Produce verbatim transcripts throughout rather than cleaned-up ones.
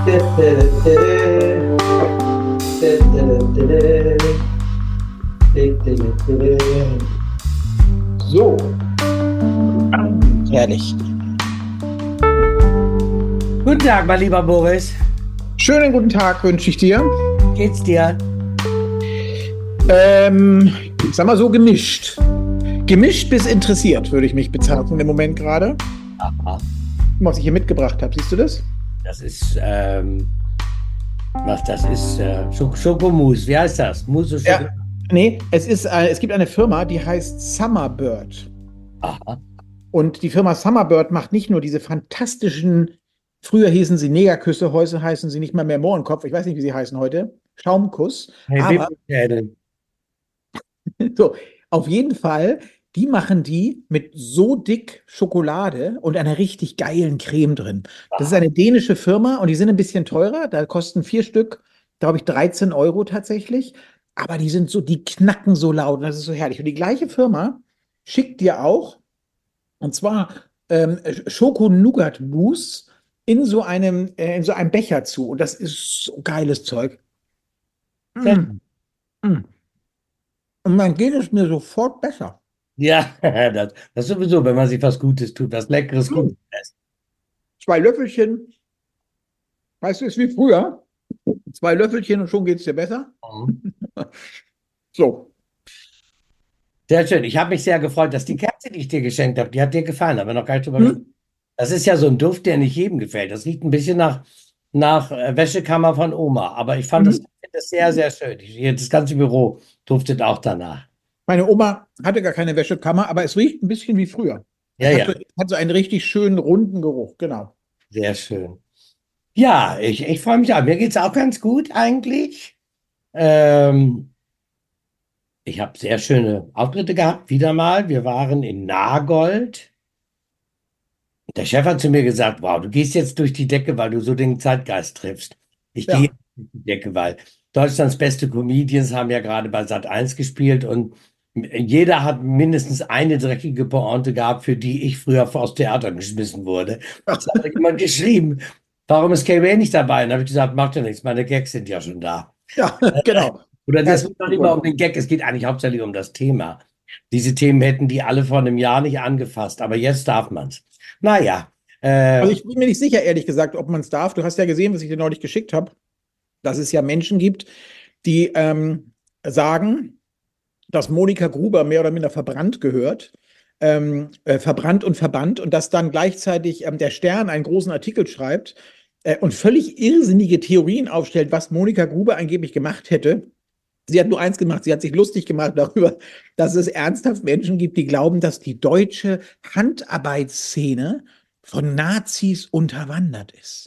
So, herrlich. Guten Tag, mein lieber Boris. Schönen guten Tag wünsche ich dir. Geht's dir? Ähm, ich sag mal so gemischt. Gemischt bis interessiert, würde ich mich bezeichnen im Moment gerade. Aha. Was ich hier mitgebracht habe, siehst du das? Das ist, ähm, was das ist, äh, Schok Schokomousse. Wie heißt das? Mousse Schoko. Ja, nee, es ist, äh, es gibt eine Firma, die heißt Summerbird. Aha. Und die Firma Summerbird macht nicht nur diese fantastischen, früher hießen sie Negerküsse, heute heißen sie nicht mal mehr Mohrenkopf, ich weiß nicht, wie sie heißen heute, Schaumkuss. Hey, Aber Wipfelschädel. so, auf jeden Fall, die machen die mit so dick Schokolade und einer richtig geilen Creme drin. Das ist Aha. eine dänische Firma und die sind ein bisschen teurer. Da kosten vier Stück, glaube ich, dreizehn Euro tatsächlich. Aber die sind so, die knacken so laut und das ist so herrlich. Und die gleiche Firma schickt dir auch, und zwar ähm, Schoko-Nougat-Mousse in so einem, äh, in so einem Becher zu. Und das ist so geiles Zeug. Sehr Mm, schön. mm. Und dann geht es mir sofort besser. Ja, das, das sowieso, wenn man sich was Gutes tut, was Leckeres, Mm. Gutes lässt. Zwei Löffelchen, weißt du, ist wie früher. Zwei Löffelchen und schon geht es dir besser. Mhm. So. Sehr schön. Ich habe mich sehr gefreut, dass die Kerze, die ich dir geschenkt habe, die hat dir gefallen. Haben wir noch gar nicht drüber gesprochen. Hm? Das ist ja so ein Duft, der nicht jedem gefällt. Das riecht ein bisschen nach, nach äh, Wäschekammer von Oma. Aber ich fand das, Mhm. find das sehr, sehr schön. Ich, hier, das ganze Büro duftet auch danach. Meine Oma hatte gar keine Wäschekammer, aber es riecht ein bisschen wie früher. Ja, Es hat ja, so, hat so einen richtig schönen, runden Geruch, genau. sehr schön. Ja, ich, ich freue mich auch. Mir geht es auch ganz gut eigentlich. Ähm, ich habe sehr schöne Auftritte gehabt, wieder mal. Wir waren in Nagold. Der Chef hat zu mir gesagt, wow, du gehst jetzt durch die Decke, weil du so den Zeitgeist triffst. Ich gehe Ja. durch die Decke, weil Deutschlands beste Comedians haben ja gerade bei Sat eins gespielt und jeder hat mindestens eine dreckige Pointe gehabt, für die ich früher aus Theater geschmissen wurde. Es hat jemand geschrieben, warum ist K W nicht dabei? Und dann habe ich gesagt, macht ja nichts, meine Gags sind ja schon da. Ja, genau. Oder das geht Herzlichen doch nicht mal Glückwunsch. um den Gag, es geht eigentlich hauptsächlich um das Thema. Diese Themen hätten die alle vor einem Jahr nicht angefasst, aber jetzt darf man es. Naja, äh, Also ich bin mir nicht sicher, ehrlich gesagt, ob man es darf. Du hast ja gesehen, was ich dir neulich geschickt habe, dass es ja Menschen gibt, die ähm, sagen, dass Monika Gruber mehr oder minder verbrannt gehört, ähm, äh, verbrannt und verbannt und dass dann gleichzeitig ähm, der Stern einen großen Artikel schreibt äh, und völlig irrsinnige Theorien aufstellt, was Monika Gruber angeblich gemacht hätte. Sie hat nur eins gemacht, sie hat sich lustig gemacht darüber, dass es ernsthaft Menschen gibt, die glauben, dass die deutsche Handarbeitsszene von Nazis unterwandert ist.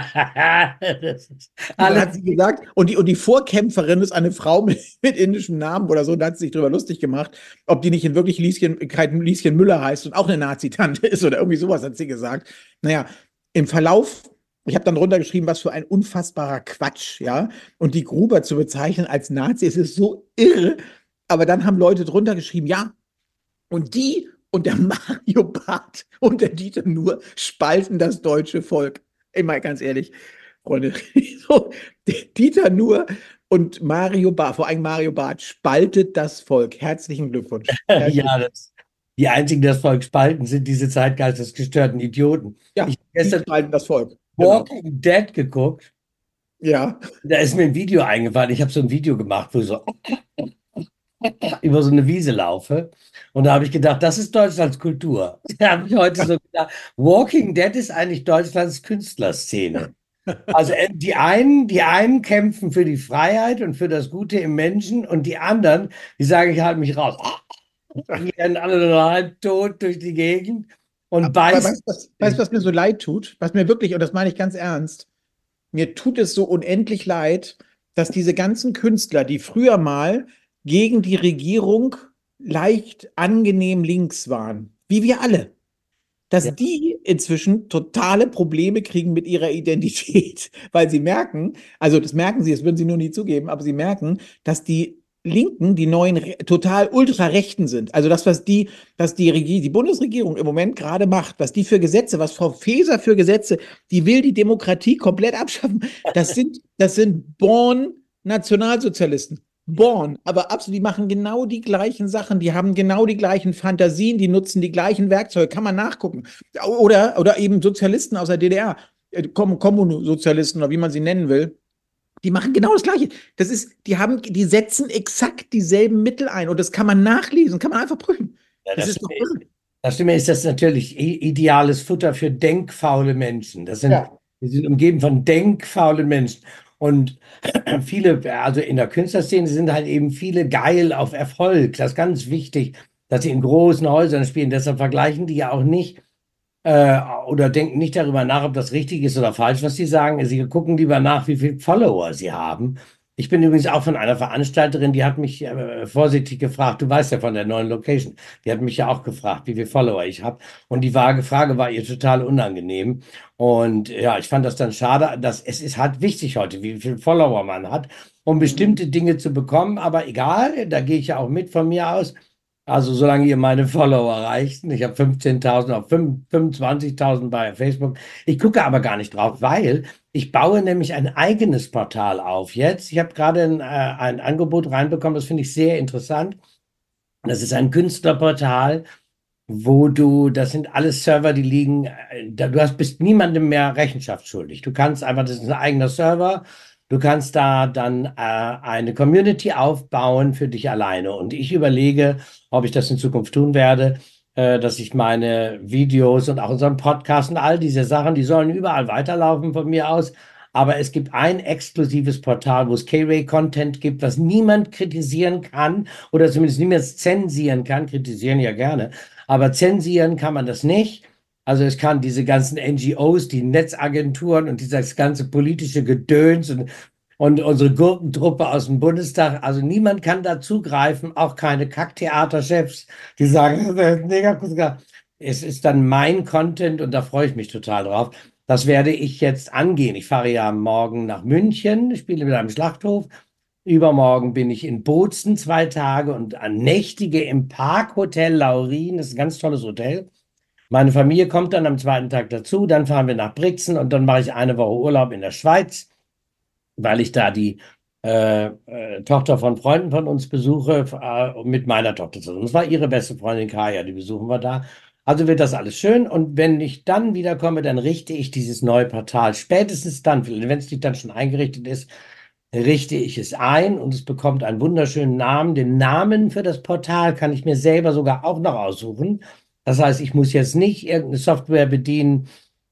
das ist Und dann alles. hat sie gesagt, und die, und die Vorkämpferin ist eine Frau mit, mit indischem Namen oder so, und da hat sie sich drüber lustig gemacht, ob die nicht in wirklich Lieschen, Lieschen Müller heißt und auch eine Nazi-Tante ist oder irgendwie sowas, hat sie gesagt. Naja, im Verlauf, ich habe dann runtergeschrieben, was für ein unfassbarer Quatsch, ja. Und die Gruber zu bezeichnen als Nazi, es ist so irre. Aber dann haben Leute drunter geschrieben, ja, und die und der Mario Barth und der Dieter Nuhr spalten das deutsche Volk. Ey, mal ganz ehrlich, Freunde, so, Dieter Nuhr und Mario Barth, vor allem Mario Barth, spaltet das Volk. Herzlichen Glückwunsch. Herzlichen, Ja, das, die einzigen, die das Volk spalten, sind diese zeitgeistesgestörten Idioten. Ich ja, habe die gestern spalten das Volk. Genau. Walking Dead geguckt. Ja. Da ist mir ein Video eingefallen. Ich habe so ein Video gemacht, wo ich so über so eine Wiese laufe. Und da habe ich gedacht, das ist Deutschlands Kultur. Da habe ich heute so gedacht, Walking Dead ist eigentlich Deutschlands Künstlerszene. Also äh, die einen, die einen kämpfen für die Freiheit und für das Gute im Menschen und die anderen, die sagen, ich halte mich raus. Die rennen alle nur halb tot durch die Gegend und Aber beißen. weißt du, was, weißt, was mir so leid tut? Was mir wirklich, und das meine ich ganz ernst, mir tut es so unendlich leid, dass diese ganzen Künstler, die früher mal gegen die Regierung leicht angenehm links waren, wie wir alle, Ja, dass die inzwischen totale Probleme kriegen mit ihrer Identität, weil sie merken, also das merken sie, das würden sie nur nie zugeben, aber sie merken, dass die Linken, die neuen re- total ultrarechten sind. Also das, was die, was die Regie, die Bundesregierung im Moment gerade macht, was die für Gesetze, was Frau Faeser für Gesetze, die will die Demokratie komplett abschaffen. Das sind, das sind born Nationalsozialisten. Born, aber absolut, die machen genau die gleichen Sachen, die haben genau die gleichen Fantasien, die nutzen die gleichen Werkzeuge, kann man nachgucken. Oder, oder eben Sozialisten aus der D D R, äh, Kom Kommunsozialisten oder wie man sie nennen will. Die machen genau das Gleiche. Das ist, die haben, die setzen exakt dieselben Mittel ein und das kann man nachlesen, kann man einfach prüfen. Ja, Das das ist doch Schlimme ist, irre. das Schlimme ist, das ist natürlich i- ideales Futter für denkfaule Menschen. Das sind, Ja. wir sind umgeben von denkfaulen Menschen. Und viele, also in der Künstlerszene sind halt eben viele geil auf Erfolg. Das ist ganz wichtig, dass sie in großen Häusern spielen. Deshalb vergleichen die ja auch nicht äh, oder denken nicht darüber nach, ob das richtig ist oder falsch, was sie sagen. Sie gucken lieber nach, wie viele Follower sie haben. Ich bin übrigens auch von einer Veranstalterin, die hat mich äh, vorsichtig gefragt, du weißt ja von der neuen Location, die hat mich ja auch gefragt, wie viele Follower ich habe. Und die vage Frage war ihr total unangenehm. Und ja, ich fand das dann schade, dass es ist halt wichtig heute, wie viele Follower man hat, um Mhm. bestimmte Dinge zu bekommen. Aber egal, da gehe ich ja auch mit von mir aus. Also solange ihr meine Follower erreicht, ich habe fünfzehntausend auf fünfundzwanzigtausend bei Facebook. Ich gucke aber gar nicht drauf, weil ich baue nämlich ein eigenes Portal auf jetzt. Ich habe gerade ein, äh, ein Angebot reinbekommen, das finde ich sehr interessant. Das ist ein Künstlerportal, wo du, das sind alles Server, die liegen, äh, da, du hast, bist niemandem mehr Rechenschaft schuldig. Du kannst einfach, das ist ein eigener Server, du kannst da dann äh, eine Community aufbauen für dich alleine. Und ich überlege, ob ich das in Zukunft tun werde, äh, dass ich meine Videos und auch unseren Podcast und all diese Sachen, die sollen überall weiterlaufen von mir aus. Aber es gibt ein exklusives Portal, wo es K-Ray-Content gibt, was niemand kritisieren kann oder zumindest niemand zensieren kann. Kritisieren ja gerne. Aber zensieren kann man das nicht. Also es kann diese ganzen N G Os, die Netzagenturen und dieses ganze politische Gedöns und, und unsere Gurkentruppe aus dem Bundestag, also niemand kann da zugreifen, auch keine Kacktheaterchefs, die sagen, Negerkuska. Es ist dann mein Content und da freue ich mich total drauf. Das werde ich jetzt angehen. Ich fahre ja morgen nach München, spiele mit einem Schlachthof. Übermorgen bin ich in Bozen zwei Tage und nächtige im Parkhotel Laurin. Das ist ein ganz tolles Hotel. Meine Familie kommt dann am zweiten Tag dazu. Dann fahren wir nach Brixen und dann mache ich eine Woche Urlaub in der Schweiz, weil ich da die äh, äh, Tochter von Freunden von uns besuche, äh, mit meiner Tochter zusammen. Das war ihre beste Freundin Kaya, die besuchen wir da. Also wird das alles schön. Und wenn ich dann wiederkomme, dann richte ich dieses neue Portal spätestens dann, wenn es nicht dann schon eingerichtet ist, richte ich es ein und es bekommt einen wunderschönen Namen. Den Namen für das Portal kann ich mir selber sogar auch noch aussuchen. Das heißt, ich muss jetzt nicht irgendeine Software bedienen,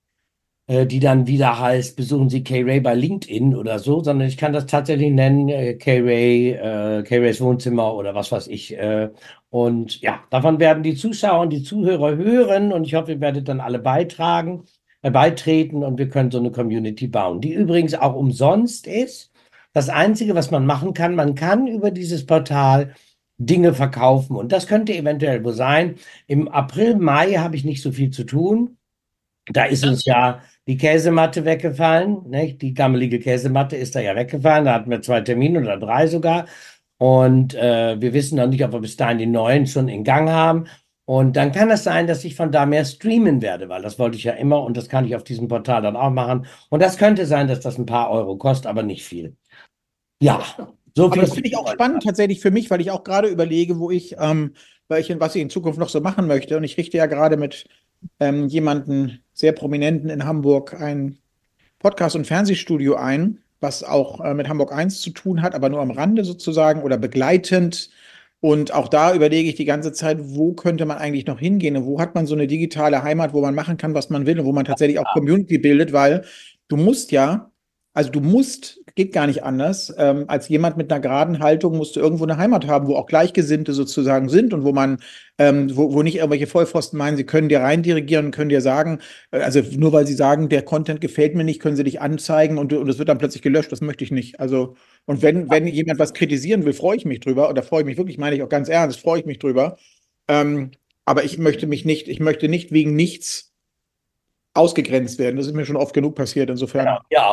äh, die dann wieder heißt, besuchen Sie K-Ray bei LinkedIn oder so, sondern ich kann das tatsächlich nennen, äh, K-Ray, äh, K-Rays Wohnzimmer oder was weiß ich. Äh, und ja, davon werden die Zuschauer und die Zuhörer hören und ich hoffe, ihr werdet dann alle beitragen, äh, beitreten und wir können so eine Community bauen, die übrigens auch umsonst ist. Das Einzige, was man machen kann, man kann über dieses Portal Dinge verkaufen und das könnte eventuell wo sein. Im April, Mai habe ich nicht so viel zu tun. Da ist uns ja die Käsematte weggefallen, nicht? Die gammelige Käsematte ist da ja weggefallen. Da hatten wir zwei Termine oder drei sogar. Und äh, wir wissen noch nicht, ob wir bis dahin die neuen schon in Gang haben. Und dann kann es sein, dass ich von da mehr streamen werde, weil das wollte ich ja immer und das kann ich auf diesem Portal dann auch machen. Und das könnte sein, dass das ein paar Euro kostet, aber nicht viel. Ja, so Aber viel das zu finde ich auch dem. spannend tatsächlich für mich, weil ich auch gerade überlege, wo ich, ähm, welchen, was ich in Zukunft noch so machen möchte. Und ich richte ja gerade mit ähm, jemanden sehr Prominenten in Hamburg ein Podcast- und Fernsehstudio ein, was auch äh, mit Hamburg eins zu tun hat, aber nur am Rande sozusagen oder begleitend. Und auch da überlege ich die ganze Zeit, wo könnte man eigentlich noch hingehen und wo hat man so eine digitale Heimat, wo man machen kann, was man will und wo man tatsächlich auch Community bildet, weil du musst ja, also du musst, geht gar nicht anders, ähm, als jemand mit einer geraden Haltung musst du irgendwo eine Heimat haben, wo auch Gleichgesinnte sozusagen sind und wo man, ähm, wo, wo nicht irgendwelche Vollpfosten meinen, sie können dir rein dirigieren und können dir sagen, also nur weil sie sagen, der Content gefällt mir nicht, können sie dich anzeigen und, und es wird dann plötzlich gelöscht. Das möchte ich nicht. Also, und wenn, wenn jemand was kritisieren will, freue ich mich drüber. Und da freue ich mich wirklich, meine ich auch ganz ernst, freue ich mich drüber. Ähm, aber ich möchte mich nicht, ich möchte nicht wegen nichts ausgegrenzt werden. Das ist mir schon oft genug passiert. Genau, Insofern. ja auch.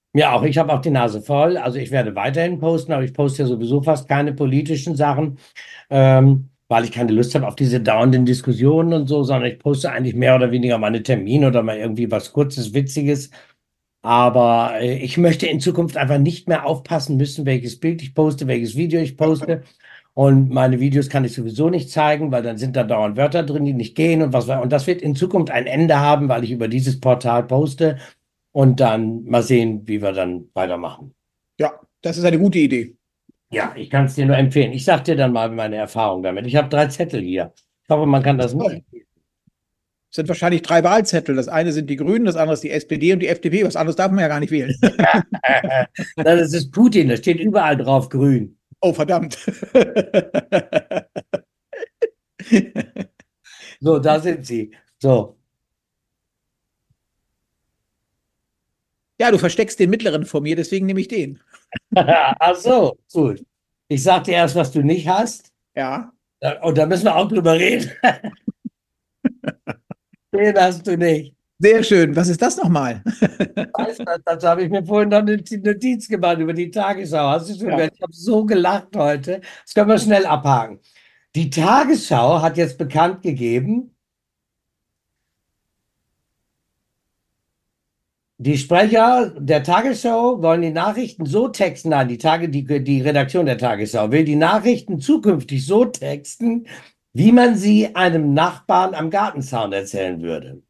Mir auch, ich habe auch die Nase voll. Also ich werde weiterhin posten, aber ich poste ja sowieso fast keine politischen Sachen, ähm, weil ich keine Lust habe auf diese dauernden Diskussionen und so, sondern ich poste eigentlich mehr oder weniger meine Termine oder mal irgendwie was Kurzes, Witziges. Aber äh, ich möchte in Zukunft einfach nicht mehr aufpassen müssen, welches Bild ich poste, welches Video ich poste. Und meine Videos kann ich sowieso nicht zeigen, weil dann sind da dauernd Wörter drin, die nicht gehen und was. Und das wird in Zukunft ein Ende haben, weil ich über dieses Portal poste und dann mal sehen, wie wir dann weitermachen. Ja, das ist eine gute Idee. Ja, ich kann es dir nur empfehlen. Ich sag dir dann mal meine Erfahrung damit. Ich habe drei Zettel hier. Ich hoffe, man kann das Toll. nicht. Es sind wahrscheinlich drei Wahlzettel. Das eine sind die Grünen, das andere ist die S P D und die F D P. Was anderes darf man ja gar nicht wählen. Das ist Putin, das steht überall drauf grün. Oh, verdammt. So, da sind sie. So. Ja, du versteckst den mittleren vor mir, deswegen nehme ich den. Ach so, gut. Ich sag dir erst, was du nicht hast. Ja. Und da müssen wir auch drüber reden. Den hast du nicht. Sehr schön. Was ist das nochmal? Weißt du, dazu habe ich mir vorhin noch eine Notiz gemacht über die Tagesschau. Hast du schon Ja. gehört? Ich habe so gelacht heute. Das können wir schnell abhaken. Die Tagesschau hat jetzt bekannt gegeben, die Sprecher der Tagesschau wollen die Nachrichten so texten, nein, die Tage, die, die Redaktion der Tagesschau will die Nachrichten zukünftig so texten, wie man sie einem Nachbarn am Gartenzaun erzählen würde.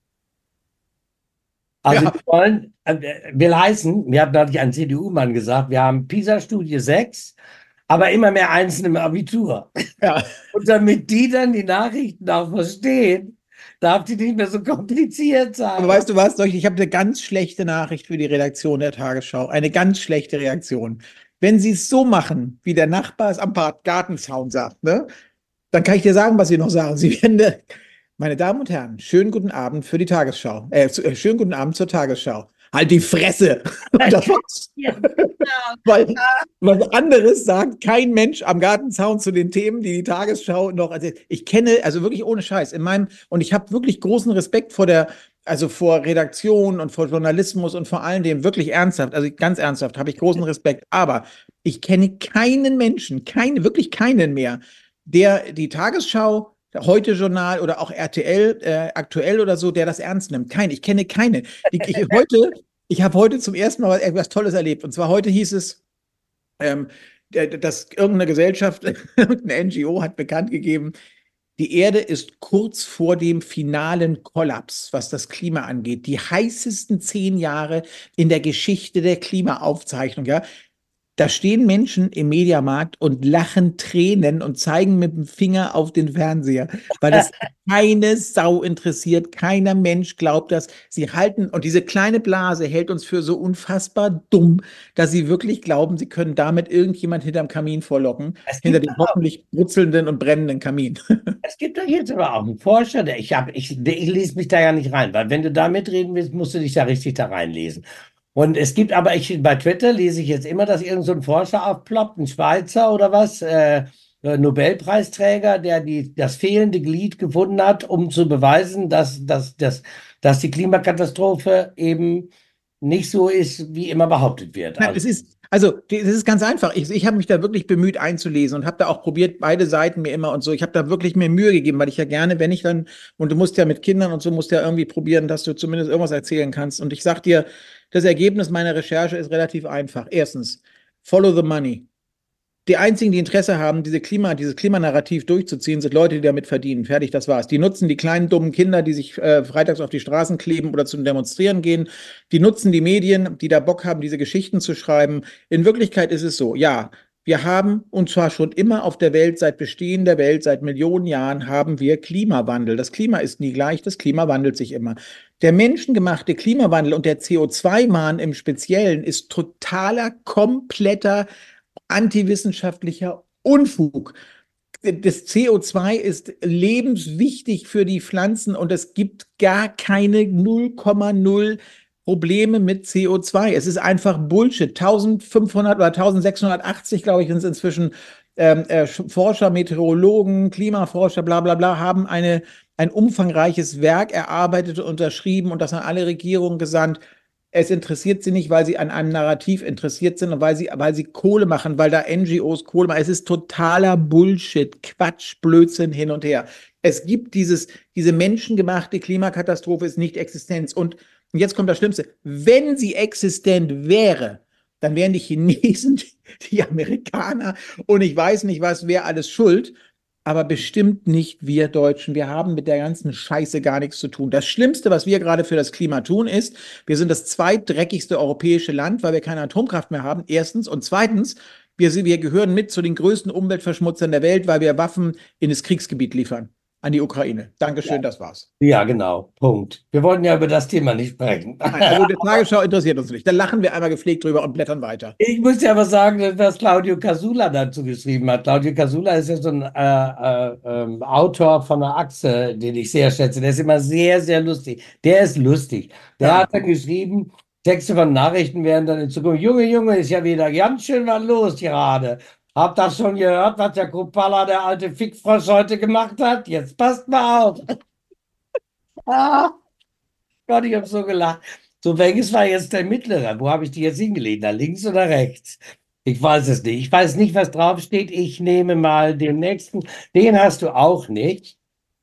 Also Ja. wir wollen, äh, will heißen, mir hat neulich ein C D U-Mann gesagt, wir haben PISA-Studie sechs, aber immer mehr Einsen im Abitur. Ja. Und damit die dann die Nachrichten auch verstehen, darf die nicht mehr so kompliziert Aber sein. weißt du was? Ich habe eine ganz schlechte Nachricht für die Redaktion der Tagesschau. Eine ganz schlechte Reaktion. Wenn sie es so machen, wie der Nachbar es am Gartenzaun sagt, ne, dann kann ich dir sagen, was sie noch sagen. Sie werden, meine Damen und Herren, schönen guten Abend für die Tagesschau. Äh, zu- äh, schönen guten Abend zur Tagesschau. Halt die Fresse! Das war's. Ja, genau. Weil was anderes sagt kein Mensch am Gartenzaun zu den Themen, die die Tagesschau noch erzählt. Ich kenne, also wirklich ohne Scheiß, in meinem, und ich habe wirklich großen Respekt vor der, also vor Redaktion und vor Journalismus und vor allem dem wirklich ernsthaft, also ganz ernsthaft, habe ich großen Respekt. Aber ich kenne keinen Menschen, keine, wirklich keinen mehr, der die Tagesschau, Heute-Journal oder auch R T L äh, aktuell oder so, der das ernst nimmt. Kein, ich kenne keine. Die, ich, heute, ich habe heute zum ersten Mal etwas Tolles erlebt. Und zwar heute hieß es, ähm, dass irgendeine Gesellschaft, irgendeine N G O hat bekannt gegeben, die Erde ist kurz vor dem finalen Kollaps, was das Klima angeht. Die heißesten zehn Jahre in der Geschichte der Klimaaufzeichnung, ja. Da stehen Menschen im Mediamarkt und lachen Tränen und zeigen mit dem Finger auf den Fernseher, weil das keine Sau interessiert. Keiner Mensch glaubt das. Sie halten, und diese kleine Blase hält uns für so unfassbar dumm, dass sie wirklich glauben, sie können damit irgendjemand hinterm Kamin vorlocken, Es hinter gibt, dem hoffentlich brutzelnden und brennenden Kamin. es gibt doch jetzt aber auch einen Forscher, der ich habe, ich, der- ich lese mich da ja nicht rein, weil wenn du da mitreden willst, musst du dich da richtig da reinlesen. Und es gibt aber, ich, bei Twitter lese ich jetzt immer, dass irgend so ein Forscher aufploppt, ein Schweizer oder was, äh, äh, Nobelpreisträger, der die, das fehlende Glied gefunden hat, um zu beweisen, dass, dass, dass, dass die Klimakatastrophe eben nicht so ist, wie immer behauptet wird. Nein, Also, es ist, also, das ist ganz einfach. Ich, ich habe mich da wirklich bemüht einzulesen und habe da auch probiert, beide Seiten mir immer und so. Ich habe da wirklich mir Mühe gegeben, weil ich ja gerne, wenn ich dann, und du musst ja mit Kindern und so, musst ja irgendwie probieren, dass du zumindest irgendwas erzählen kannst. Und ich sag dir, das Ergebnis meiner Recherche ist relativ einfach. Erstens, follow the money. Die einzigen, die Interesse haben, diese Klima, dieses Klimanarrativ durchzuziehen, sind Leute, die damit verdienen. Fertig, das war's. Die nutzen die kleinen dummen Kinder, die sich äh, freitags auf die Straßen kleben oder zum Demonstrieren gehen. Die nutzen die Medien, die da Bock haben, diese Geschichten zu schreiben. In Wirklichkeit ist es so, ja, wir haben, und zwar schon immer auf der Welt, seit Bestehen der Welt, seit Millionen Jahren, haben wir Klimawandel. Das Klima ist nie gleich, das Klima wandelt sich immer. Der menschengemachte Klimawandel und der C O zwei Mahn im Speziellen ist totaler, kompletter antiwissenschaftlicher Unfug. Das C O zwei ist lebenswichtig für die Pflanzen und es gibt gar keine null Komma null Probleme mit C O zwei. Es ist einfach Bullshit. eintausendfünfhundert oder eintausendsechshundertachtzig, glaube ich, sind es inzwischen ähm, äh, Forscher, Meteorologen, Klimaforscher, bla bla bla, haben eine, ein umfangreiches Werk erarbeitet und unterschrieben und das an alle Regierungen gesandt. Es interessiert sie nicht, weil sie an einem Narrativ interessiert sind und weil sie, weil sie Kohle machen, weil da N G Os Kohle machen. Es ist totaler Bullshit, Quatsch, Blödsinn hin und her. Es gibt dieses, diese menschengemachte Klimakatastrophe ist nicht existent. Und jetzt kommt das Schlimmste. Wenn sie existent wäre, dann wären die Chinesen, die Amerikaner und ich weiß nicht was, wer alles schuld. Aber bestimmt nicht wir Deutschen. Wir haben mit der ganzen Scheiße gar nichts zu tun. Das Schlimmste, was wir gerade für das Klima tun, ist, wir sind das zweitdreckigste europäische Land, weil wir keine Atomkraft mehr haben. Erstens. Und zweitens, wir, sind, wir gehören mit zu den größten Umweltverschmutzern der Welt, weil wir Waffen in das Kriegsgebiet liefern. An die Ukraine. Dankeschön, Ja. das war's. Ja, genau. Punkt. Wir wollten ja über das Thema nicht sprechen. Nein, also die Tagesschau interessiert uns nicht. Da lachen wir einmal gepflegt drüber und blättern weiter. Ich muss ja aber sagen, was Claudio Casula dazu geschrieben hat. Claudio Casula ist ja so ein äh, äh, ähm, Autor von der Achse, den ich sehr schätze. Der ist immer sehr, sehr lustig. Der ist lustig. Der Ja. hat dann geschrieben, Texte von Nachrichten werden dann in Zukunft, Junge, Junge, ist ja wieder ganz schön was los gerade. Habt ihr schon gehört, was der Kupala, der alte Fickfrosch, heute gemacht hat? Jetzt passt mal auf. Ah, Gott, ich habe so gelacht. So, welches war jetzt der mittlere? Wo habe ich die jetzt hingelegt? Da links oder rechts? Ich weiß es nicht. Ich weiß nicht, was draufsteht. Ich nehme mal den nächsten. Den hast du auch nicht.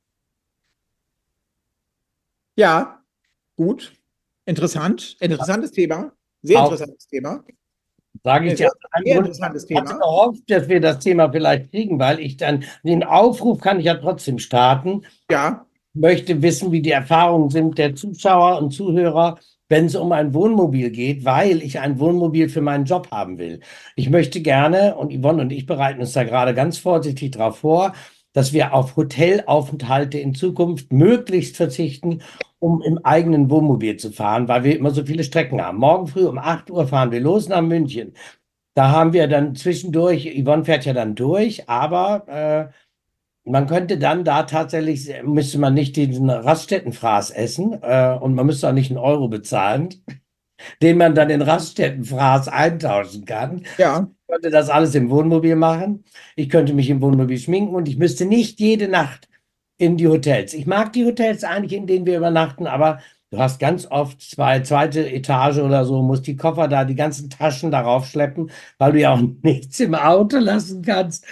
Ja, gut. Interessant. Interessantes Thema. Sehr Auch. interessantes Thema. Sage ich Ein dir. sehr, sehr interessantes Ich hatte Thema. gehofft, dass wir das Thema vielleicht kriegen, weil ich dann den Aufruf kann ich ja trotzdem starten. Ja. Ich möchte wissen, wie die Erfahrungen sind der Zuschauer und Zuhörer, wenn es um ein Wohnmobil geht, weil ich ein Wohnmobil für meinen Job haben will. Ich möchte gerne, und Yvonne und ich bereiten uns da gerade ganz vorsichtig darauf vor, dass wir auf Hotelaufenthalte in Zukunft möglichst verzichten, um im eigenen Wohnmobil zu fahren, weil wir immer so viele Strecken haben. Morgen früh um acht Uhr fahren wir los nach München. Da haben wir dann zwischendurch, Yvonne fährt ja dann durch, aber äh, man könnte dann da tatsächlich, müsste man nicht diesen Raststättenfraß essen äh, und man müsste auch nicht einen Euro bezahlen, den man dann in Raststättenfraß eintauschen kann. Ja. Ich könnte das alles im Wohnmobil machen. Ich könnte mich im Wohnmobil schminken und ich müsste nicht jede Nacht in die Hotels. Ich mag die Hotels eigentlich, in denen wir übernachten, aber du hast ganz oft zwei, zweite Etage oder so, musst die Koffer da, die ganzen Taschen darauf schleppen, weil du ja auch nichts im Auto lassen kannst,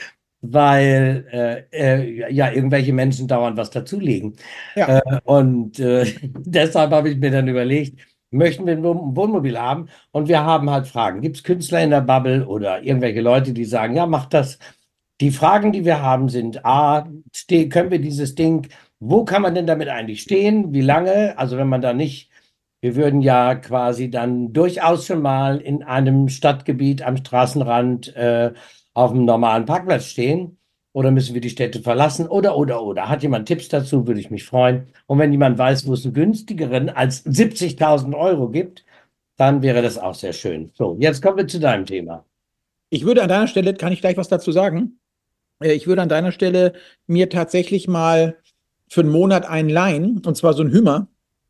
weil äh, äh, ja irgendwelche Menschen dauernd was dazulegen. Ja. Äh, und äh, deshalb habe ich mir dann überlegt, möchten wir ein Wohn- Wohnmobil haben? Und wir haben halt Fragen. Gibt es Künstler in der Bubble oder irgendwelche Leute, die sagen, ja, mach das? Die Fragen, die wir haben, sind, A, ste- können wir dieses Ding, wo kann man denn damit eigentlich stehen? Wie lange? Also wenn man da nicht, wir würden ja quasi dann durchaus schon mal in einem Stadtgebiet am Straßenrand äh, auf einem normalen Parkplatz stehen. Oder müssen wir die Städte verlassen? Oder, oder, oder. Hat jemand Tipps dazu, würde ich mich freuen. Und wenn jemand weiß, wo es einen günstigeren als siebzigtausend Euro gibt, dann wäre das auch sehr schön. So, jetzt kommen wir zu deinem Thema. Ich würde an deiner Stelle, kann ich gleich was dazu sagen? Äh, Ich würde an deiner Stelle mir tatsächlich mal für einen Monat einen leihen, und zwar so einen Hümer,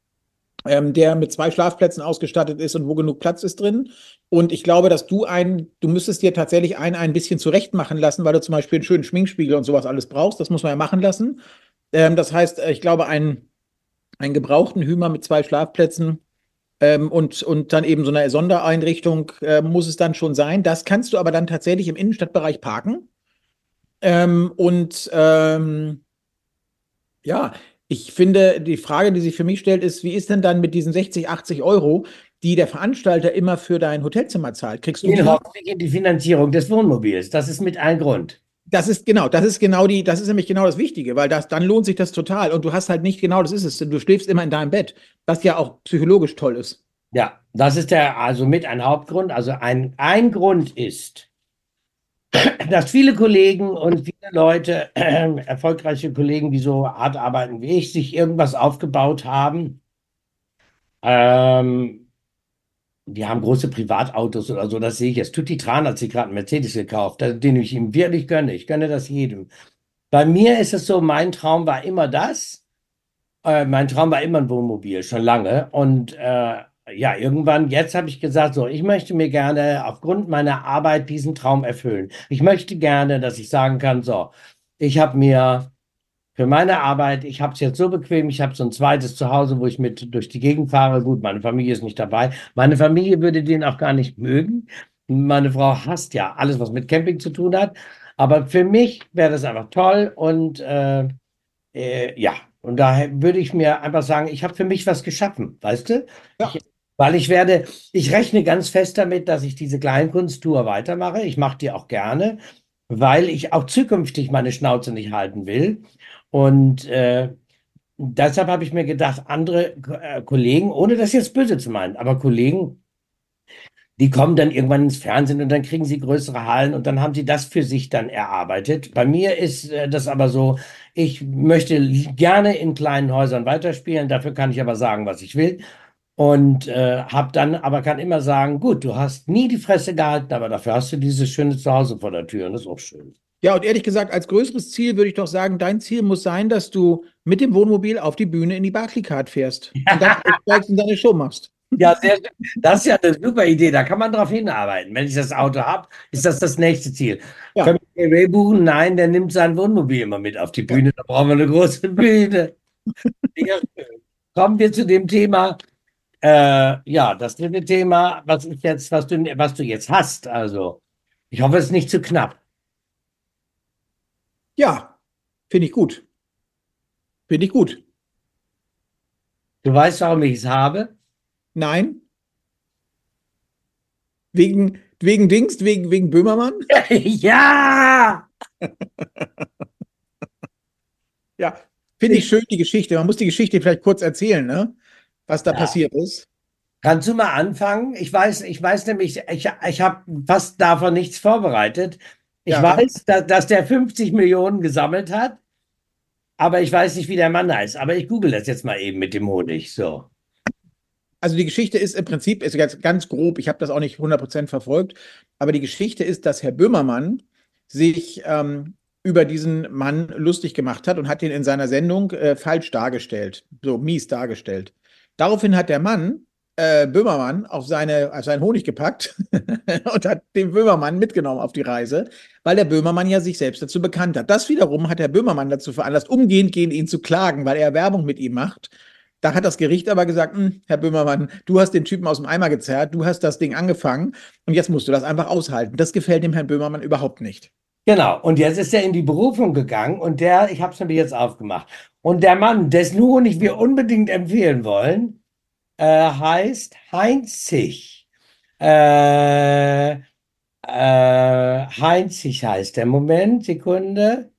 ähm, der mit zwei Schlafplätzen ausgestattet ist und wo genug Platz ist drin. Und ich glaube, dass du einen, du müsstest dir tatsächlich einen ein bisschen zurecht machen lassen, weil du zum Beispiel einen schönen Schminkspiegel und sowas alles brauchst. Das muss man ja machen lassen. Ähm, das heißt, äh, ich glaube, einen, einen gebrauchten Hümer mit zwei Schlafplätzen ähm, und, und dann eben so eine Sondereinrichtung äh, muss es dann schon sein. Das kannst du aber dann tatsächlich im Innenstadtbereich parken. Ähm, und ähm, ja, ich finde, die Frage, die sich für mich stellt, ist, wie ist denn dann mit diesen sechzig, achtzig Euro, die der Veranstalter immer für dein Hotelzimmer zahlt? Kriegst du Gehen die? hoffentlich in die Finanzierung des Wohnmobils. Das ist mit ein Grund. Das ist genau, das ist genau die, das ist nämlich genau das Wichtige, weil das, dann lohnt sich das total. Und du hast halt nicht genau, das ist es. Du schläfst immer in deinem Bett, was ja auch psychologisch toll ist. Ja, das ist der, also mit ein Hauptgrund. Also ein, ein Grund ist, dass viele Kollegen und viele Leute, äh, erfolgreiche Kollegen, die so hart arbeiten wie ich, sich irgendwas aufgebaut haben. Ähm, die haben große Privatautos oder so, das sehe ich jetzt. Tutti Tran hat sich gerade einen Mercedes gekauft, den ich ihm wirklich gönne. Ich gönne das jedem. Bei mir ist es so, mein Traum war immer das. Äh, mein Traum war immer ein Wohnmobil, schon lange. Und äh, ja, irgendwann, jetzt habe ich gesagt, so, ich möchte mir gerne aufgrund meiner Arbeit diesen Traum erfüllen. Ich möchte gerne, dass ich sagen kann, so, ich habe mir für meine Arbeit, ich habe es jetzt so bequem, ich habe so ein zweites Zuhause, wo ich mit durch die Gegend fahre. Gut, meine Familie ist nicht dabei. Meine Familie würde den auch gar nicht mögen. Meine Frau hasst ja alles, was mit Camping zu tun hat. Aber für mich wäre das einfach toll und äh, äh, ja, und daher würde ich mir einfach sagen, ich habe für mich was geschaffen, weißt du? Ich, Ja. weil ich werde, ich rechne ganz fest damit, dass ich diese Kleinkunsttour weitermache. Ich mache die auch gerne, weil ich auch zukünftig meine Schnauze nicht halten will. Und äh, deshalb habe ich mir gedacht, andere äh, Kollegen, ohne das jetzt böse zu meinen, aber Kollegen, die kommen dann irgendwann ins Fernsehen und dann kriegen sie größere Hallen und dann haben sie das für sich dann erarbeitet. Bei mir ist äh, das aber so, ich möchte li- gerne in kleinen Häusern weiterspielen, dafür kann ich aber sagen, was ich will. Und äh, hab dann, aber kann immer sagen, gut, du hast nie die Fresse gehalten, aber dafür hast du dieses schöne Zuhause vor der Tür und das ist auch schön. Ja, und ehrlich gesagt, als größeres Ziel würde ich doch sagen, dein Ziel muss sein, dass du mit dem Wohnmobil auf die Bühne in die Barclaycard fährst und dann aussteigst und deine Show machst. Ja, sehr schön. Das ist ja eine super Idee. Da kann man drauf hinarbeiten. Wenn ich das Auto habe, ist das das nächste Ziel. Können Ja, wir Ray buchen? Nein, der nimmt sein Wohnmobil immer mit auf die ja. Bühne. Da brauchen wir eine große Bühne. Sehr schön. Kommen wir zu dem Thema. Äh, ja, das dritte Thema, was ich jetzt, was du, was du jetzt hast. Also, ich hoffe, es ist nicht zu knapp. Ja, finde ich gut. Finde ich gut. Du weißt, warum ich es habe? Nein, wegen, wegen Dings, wegen, wegen Böhmermann. Ja! Ja, finde ich schön, die Geschichte. Man muss die Geschichte vielleicht kurz erzählen, ne? Was da Ja. passiert ist. Kannst du mal anfangen? Ich weiß, ich weiß nämlich, ich, ich habe fast davon nichts vorbereitet. Ich Ja, weiß, da, dass der fünfzig Millionen gesammelt hat, aber ich weiß nicht, wie der Mann heißt. Aber ich google das jetzt mal eben mit dem Honig. So. also die Geschichte ist im Prinzip, ist ganz, ganz grob, ich habe das auch nicht hundert Prozent verfolgt, aber die Geschichte ist, dass Herr Böhmermann sich ähm, über diesen Mann lustig gemacht hat und hat ihn in seiner Sendung äh, falsch dargestellt, so mies dargestellt. Daraufhin hat der Mann, äh, Böhmermann, auf, seine, auf seinen Honig gepackt und hat den Böhmermann mitgenommen auf die Reise, weil der Böhmermann ja sich selbst dazu bekannt hat. Das wiederum hat der Böhmermann dazu veranlasst, umgehend gegen ihn zu klagen, weil er Werbung mit ihm macht. Da hat das Gericht aber gesagt, "Hm, Herr Böhmermann, du hast den Typen aus dem Eimer gezerrt, du hast das Ding angefangen und jetzt musst du das einfach aushalten." Das gefällt dem Herrn Böhmermann überhaupt nicht. Genau. Und jetzt ist er in die Berufung gegangen und der, ich habe es nämlich jetzt aufgemacht. Und der Mann, dessen Honig wir unbedingt empfehlen wollen, äh, heißt Heinzig. Äh, äh, Heinzig heißt der. Moment, Sekunde.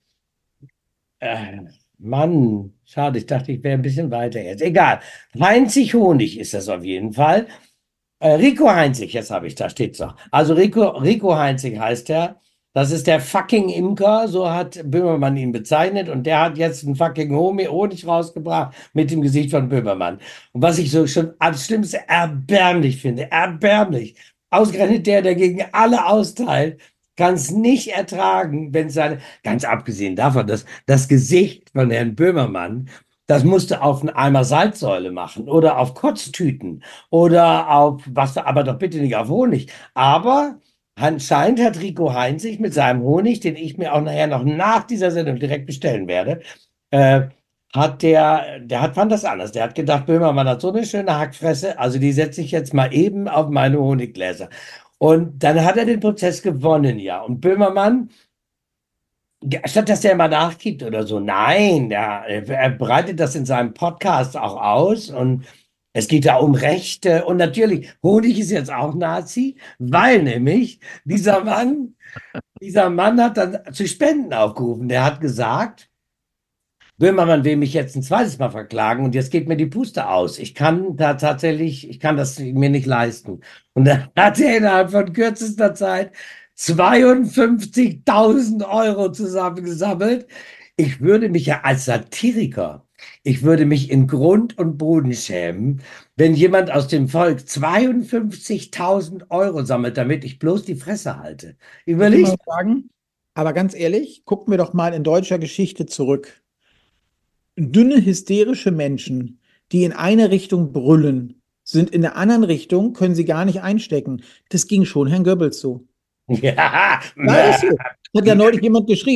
Äh, Mann, schade, ich dachte, ich wäre ein bisschen weiter jetzt. Egal. Heinzig Honig ist das auf jeden Fall. Äh, Rico Heinzig, jetzt habe ich, da steht's doch. Also Rico, Rico Heinzig heißt er. Das ist der fucking Imker, so hat Böhmermann ihn bezeichnet. Und der hat jetzt einen fucking Homi- Honig rausgebracht mit dem Gesicht von Böhmermann. Und was ich so schon als Schlimmste erbärmlich finde, erbärmlich. Ausgerechnet der, der gegen alle austeilt, kann es nicht ertragen, wenn seine, ganz abgesehen davon, dass das Gesicht von Herrn Böhmermann, das musste auf einen Eimer Salzsäule machen oder auf Kotztüten oder auf, was, aber doch bitte nicht auf Honig. Aber anscheinend hat Rico Heinzig mit seinem Honig, den ich mir auch nachher noch nach dieser Sendung direkt bestellen werde, äh, hat der, der hat, fand das anders. Der hat gedacht, Böhmermann hat so eine schöne Hackfresse, also die setze ich jetzt mal eben auf meine Honiggläser. Und dann hat er den Prozess gewonnen, ja. Und Böhmermann, statt dass er immer nachgibt oder so, nein, er, er breitet das in seinem Podcast auch aus und es geht da um Rechte und natürlich, Honig ist jetzt auch Nazi, weil nämlich dieser Mann, dieser Mann hat dann zu Spenden aufgerufen. Der hat gesagt, Böhmermann will mich jetzt ein zweites Mal verklagen und jetzt geht mir die Puste aus. Ich kann da tatsächlich, ich kann das mir nicht leisten. Und dann hat er innerhalb von kürzester Zeit zweiundfünfzigtausend Euro zusammengesammelt. Ich würde mich ja als Satiriker, ich würde mich in Grund und Boden schämen, wenn jemand aus dem Volk zweiundfünfzigtausend Euro sammelt, damit ich bloß die Fresse halte. Ich will Überleg. mal sagen, aber ganz ehrlich, gucken wir doch mal in deutscher Geschichte zurück. Dünne, hysterische Menschen, die in eine Richtung brüllen, sind in der anderen Richtung, können sie gar nicht einstecken. Das ging schon Herrn Goebbels so. Ja, Ja, ist so. Hat ja neulich jemand geschrieben.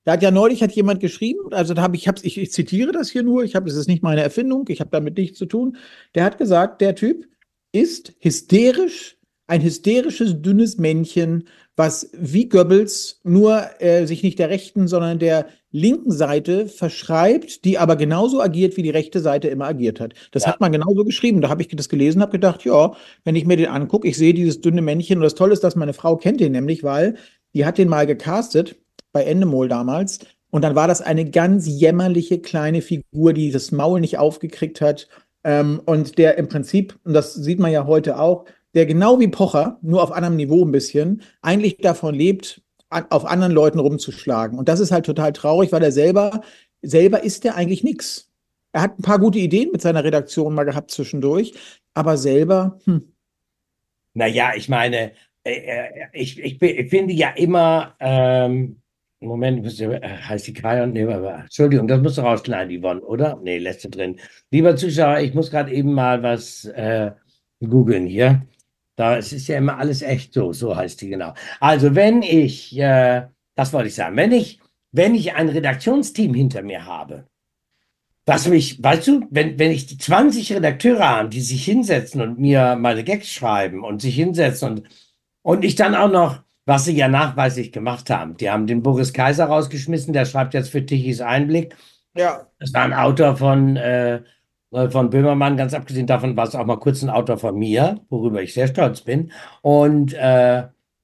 Da hat ja neulich hat jemand geschrieben, also da habe ich, hab's, ich, ich zitiere das hier nur, ich habe, das ist nicht meine Erfindung, ich habe damit nichts zu tun. Der hat gesagt, der Typ ist hysterisch, ein hysterisches, dünnes Männchen, was wie Goebbels nur äh, sich nicht der rechten, sondern der linken Seite verschreibt, die aber genauso agiert, wie die rechte Seite immer agiert hat. Das Ja. hat man genauso geschrieben. Da habe ich das gelesen, habe gedacht, ja, wenn ich mir den angucke, ich sehe dieses dünne Männchen und das Tolle ist, dass meine Frau kennt den nämlich, weil die hat den mal gecastet bei Endemol damals. Und dann war das eine ganz jämmerliche kleine Figur, die das Maul nicht aufgekriegt hat. Ähm, und der im Prinzip, und das sieht man ja heute auch, der genau wie Pocher, nur auf anderem Niveau ein bisschen, eigentlich davon lebt, an, auf anderen Leuten rumzuschlagen. Und das ist halt total traurig, weil er selber, selber ist der eigentlich nichts. Er hat ein paar gute Ideen mit seiner Redaktion mal gehabt zwischendurch, aber selber, hm. Naja, ich meine, äh, äh, ich, ich, bin- ich finde ja immer, ähm, Moment, ich muss, äh, heißt die Kaya? Nee, aber- Entschuldigung, das musst du rausschneiden, Yvonne, oder? Nee, lässt du drin. Lieber Zuschauer, ich muss gerade eben mal was äh, googeln hier. Da, es ist ja immer alles echt so, so heißt die genau. Also, wenn ich, äh, das wollte ich sagen, wenn ich, wenn ich ein Redaktionsteam hinter mir habe, was mich, weißt du, wenn, wenn ich die zwanzig Redakteure habe, die sich hinsetzen und mir meine Gags schreiben und sich hinsetzen und, und ich dann auch noch, was sie ja nachweislich gemacht haben, die haben den Boris Kaiser rausgeschmissen, der schreibt jetzt für Tichys Einblick. Ja. Das war ein Autor von, äh, von Böhmermann, ganz abgesehen davon war es auch mal kurz ein Autor von mir, worüber ich sehr stolz bin. Und äh,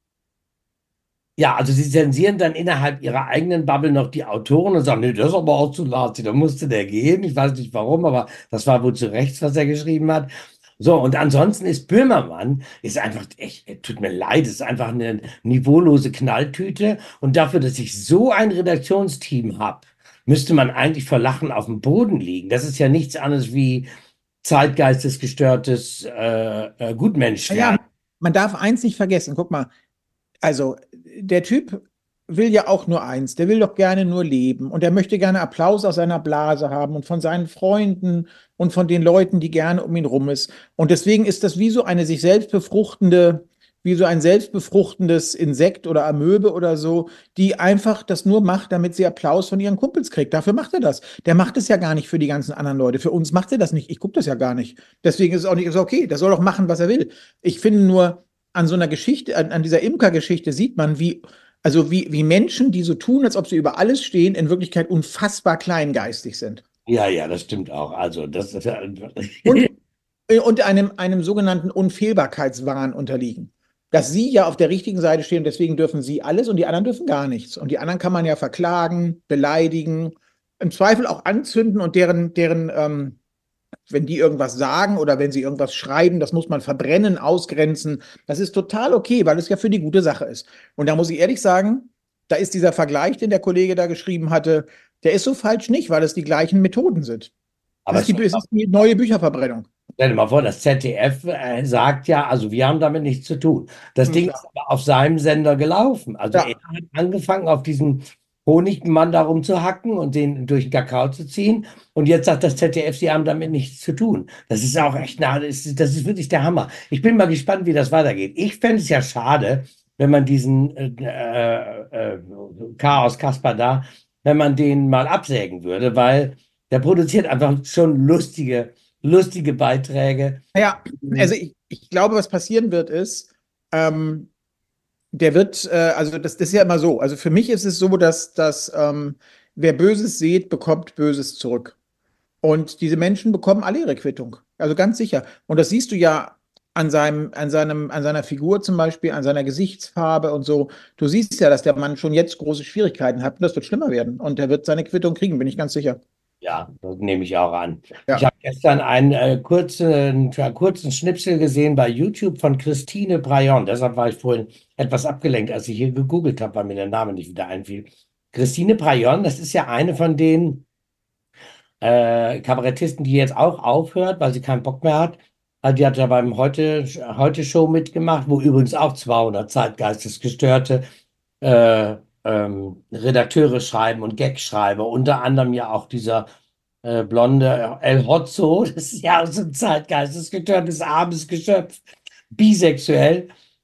ja, also sie zensieren dann innerhalb ihrer eigenen Bubble noch die Autoren und sagen, nee, das ist aber auch zu Nazi, da musste der gehen. Ich weiß nicht warum, aber das war wohl zu Rechts, was er geschrieben hat. So, und ansonsten ist Böhmermann, ist einfach, echt, tut mir leid, ist einfach eine niveaulose Knalltüte. Und dafür, dass ich so ein Redaktionsteam habe, müsste man eigentlich vor Lachen auf dem Boden liegen. Das ist ja nichts anderes wie zeitgeistesgestörtes äh, äh, Naja, Gutmenschwerden. man darf eins nicht vergessen. Guck mal, also der Typ will ja auch nur eins, der will doch gerne nur leben und er möchte gerne Applaus aus seiner Blase haben und von seinen Freunden und von den Leuten, die gerne um ihn rum ist. Und deswegen ist das wie so eine sich selbst befruchtende, wie so ein selbstbefruchtendes Insekt oder Amöbe oder so, die einfach das nur macht, damit sie Applaus von ihren Kumpels kriegt. Dafür macht er das. Der macht es ja gar nicht für die ganzen anderen Leute. Für uns macht er das nicht. Ich gucke das ja gar nicht. Deswegen ist es auch nicht ist okay. Der soll doch machen, was er will. Ich finde nur, an so einer Geschichte, an, an dieser Imker-Geschichte sieht man, wie, also wie, wie Menschen, die so tun, als ob sie über alles stehen, in Wirklichkeit unfassbar kleingeistig sind. Ja, ja, das stimmt auch. Also, das ist ja. Und, und einem, einem sogenannten Unfehlbarkeitswahn unterliegen. Dass sie ja auf der richtigen Seite stehen, deswegen dürfen sie alles und die anderen dürfen gar nichts. Und die anderen kann man ja verklagen, beleidigen, im Zweifel auch anzünden und deren, deren ähm, wenn die irgendwas sagen oder wenn sie irgendwas schreiben, das muss man verbrennen, ausgrenzen. Das ist total okay, weil es ja für die gute Sache ist. Und da muss ich ehrlich sagen, da ist dieser Vergleich, den der Kollege da geschrieben hatte, der ist so falsch nicht, weil es die gleichen Methoden sind. Es Aber ist die, es ist die neue Bücherverbrennung. stell dir mal vor, das Z D F äh, sagt ja, also wir haben damit nichts zu tun. Das Hm, Ding klar. ist aber auf seinem Sender gelaufen. Also er Ja, hat angefangen, auf diesen Honigmann da rumzuhacken und den durch den Kakao zu ziehen. Und jetzt sagt das Z D F, sie haben damit nichts zu tun. Das ist auch echt, na, das ist, das ist wirklich der Hammer. Ich bin mal gespannt, wie das weitergeht. Ich fände es ja schade, wenn man diesen äh, äh, äh, Chaos Kasper da, wenn man den mal absägen würde, weil der produziert einfach schon lustige lustige Beiträge. ja, also ich, ich glaube, was passieren wird, ist, ähm, der wird, äh, also das, das ist ja immer so. Also für mich ist es so, dass, dass ähm, wer Böses sät, bekommt Böses zurück. Und diese Menschen bekommen alle ihre Quittung. Also ganz sicher. Und das siehst du ja an seinem, an seinem, an seiner Figur zum Beispiel, an seiner Gesichtsfarbe und so. Du siehst ja, dass der Mann schon jetzt große Schwierigkeiten hat und das wird schlimmer werden. Und er wird seine Quittung kriegen, bin ich ganz sicher. Ja, das nehme ich auch an. Ich Ja. habe gestern einen äh, kurzen, einen kurzen Schnipsel gesehen bei YouTube von Christine Braillon. Deshalb war ich vorhin etwas abgelenkt, als ich hier gegoogelt habe, weil mir der Name nicht wieder einfiel. Christine Braillon, das ist ja eine von den äh, Kabarettisten, die jetzt auch aufhört, weil sie keinen Bock mehr hat. Also die hat ja beim Heute, Heute-Show mitgemacht, wo übrigens auch zweihundert zeitgeistesgestörte äh, ähm, Redakteure schreiben und Gagschreiber, unter anderem ja auch dieser äh, blonde El Hotzo, das ist ja auch so ein zeitgeistesgestörtes, armes Geschöpf, bisexuell.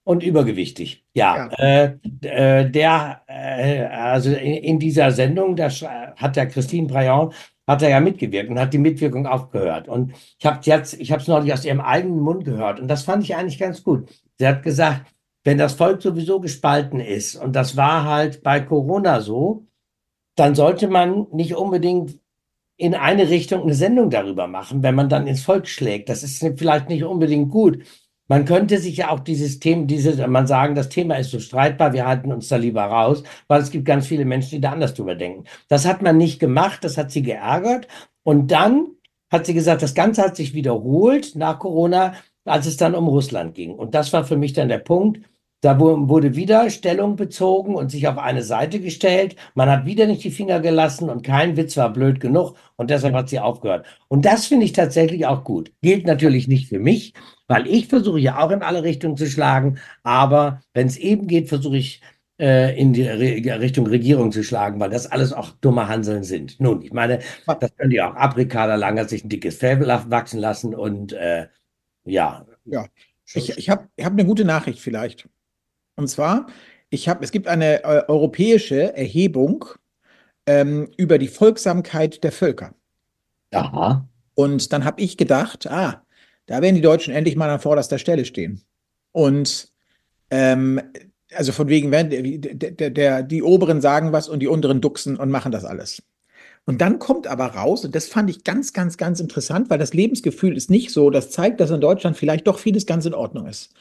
Und übergewichtig. Ja, Ja. äh, äh, der, äh, also in, in dieser Sendung, da sch- hat der Christine Briand, hat er ja mitgewirkt und hat die Mitwirkung aufgehört. Und ich habe jetzt, ich habe es neulich aus ihrem eigenen Mund gehört und das fand ich eigentlich ganz gut. Sie hat gesagt, wenn das Volk sowieso gespalten ist und das war halt bei Corona so, dann sollte man nicht unbedingt in eine Richtung eine Sendung darüber machen, wenn man dann ins Volk schlägt. Das ist vielleicht nicht unbedingt gut. Man könnte sich ja auch dieses Thema, diese, man sagen, das Thema ist so streitbar, wir halten uns da lieber raus, weil es gibt ganz viele Menschen, die da anders drüber denken. Das hat man nicht gemacht, das hat sie geärgert. Und dann hat sie gesagt, das Ganze hat sich wiederholt nach Corona, als es dann um Russland ging. Und das war für mich dann der Punkt. Da wu- wurde wieder Stellung bezogen und sich auf eine Seite gestellt. Man hat wieder nicht die Finger gelassen und kein Witz war blöd genug und deshalb hat sie aufgehört. Und das finde ich tatsächlich auch gut. Gilt natürlich nicht für mich, weil ich versuche ja auch in alle Richtungen zu schlagen, aber wenn es eben geht, versuche ich äh, in die Re Richtung Regierung zu schlagen, weil das alles auch dumme Hanseln sind. Nun, ich meine, das können die auch. Afrikaner lang hat sich ein dickes Fell wachsen lassen und äh, ja. Ja. Ich, ich habe ich hab eine gute Nachricht vielleicht. Und zwar, ich hab, es gibt eine äh, europäische Erhebung ähm, über die Folgsamkeit der Völker. Aha. Und dann habe ich gedacht, ah, da werden die Deutschen endlich mal an vorderster Stelle stehen. Und ähm, also von wegen, werden der, der, der, die Oberen sagen was und die Unteren ducksen und machen das alles. Und dann kommt aber raus, und das fand ich ganz, ganz, ganz interessant, weil das Lebensgefühl ist nicht so, das zeigt, dass in Deutschland vielleicht doch vieles ganz in Ordnung ist.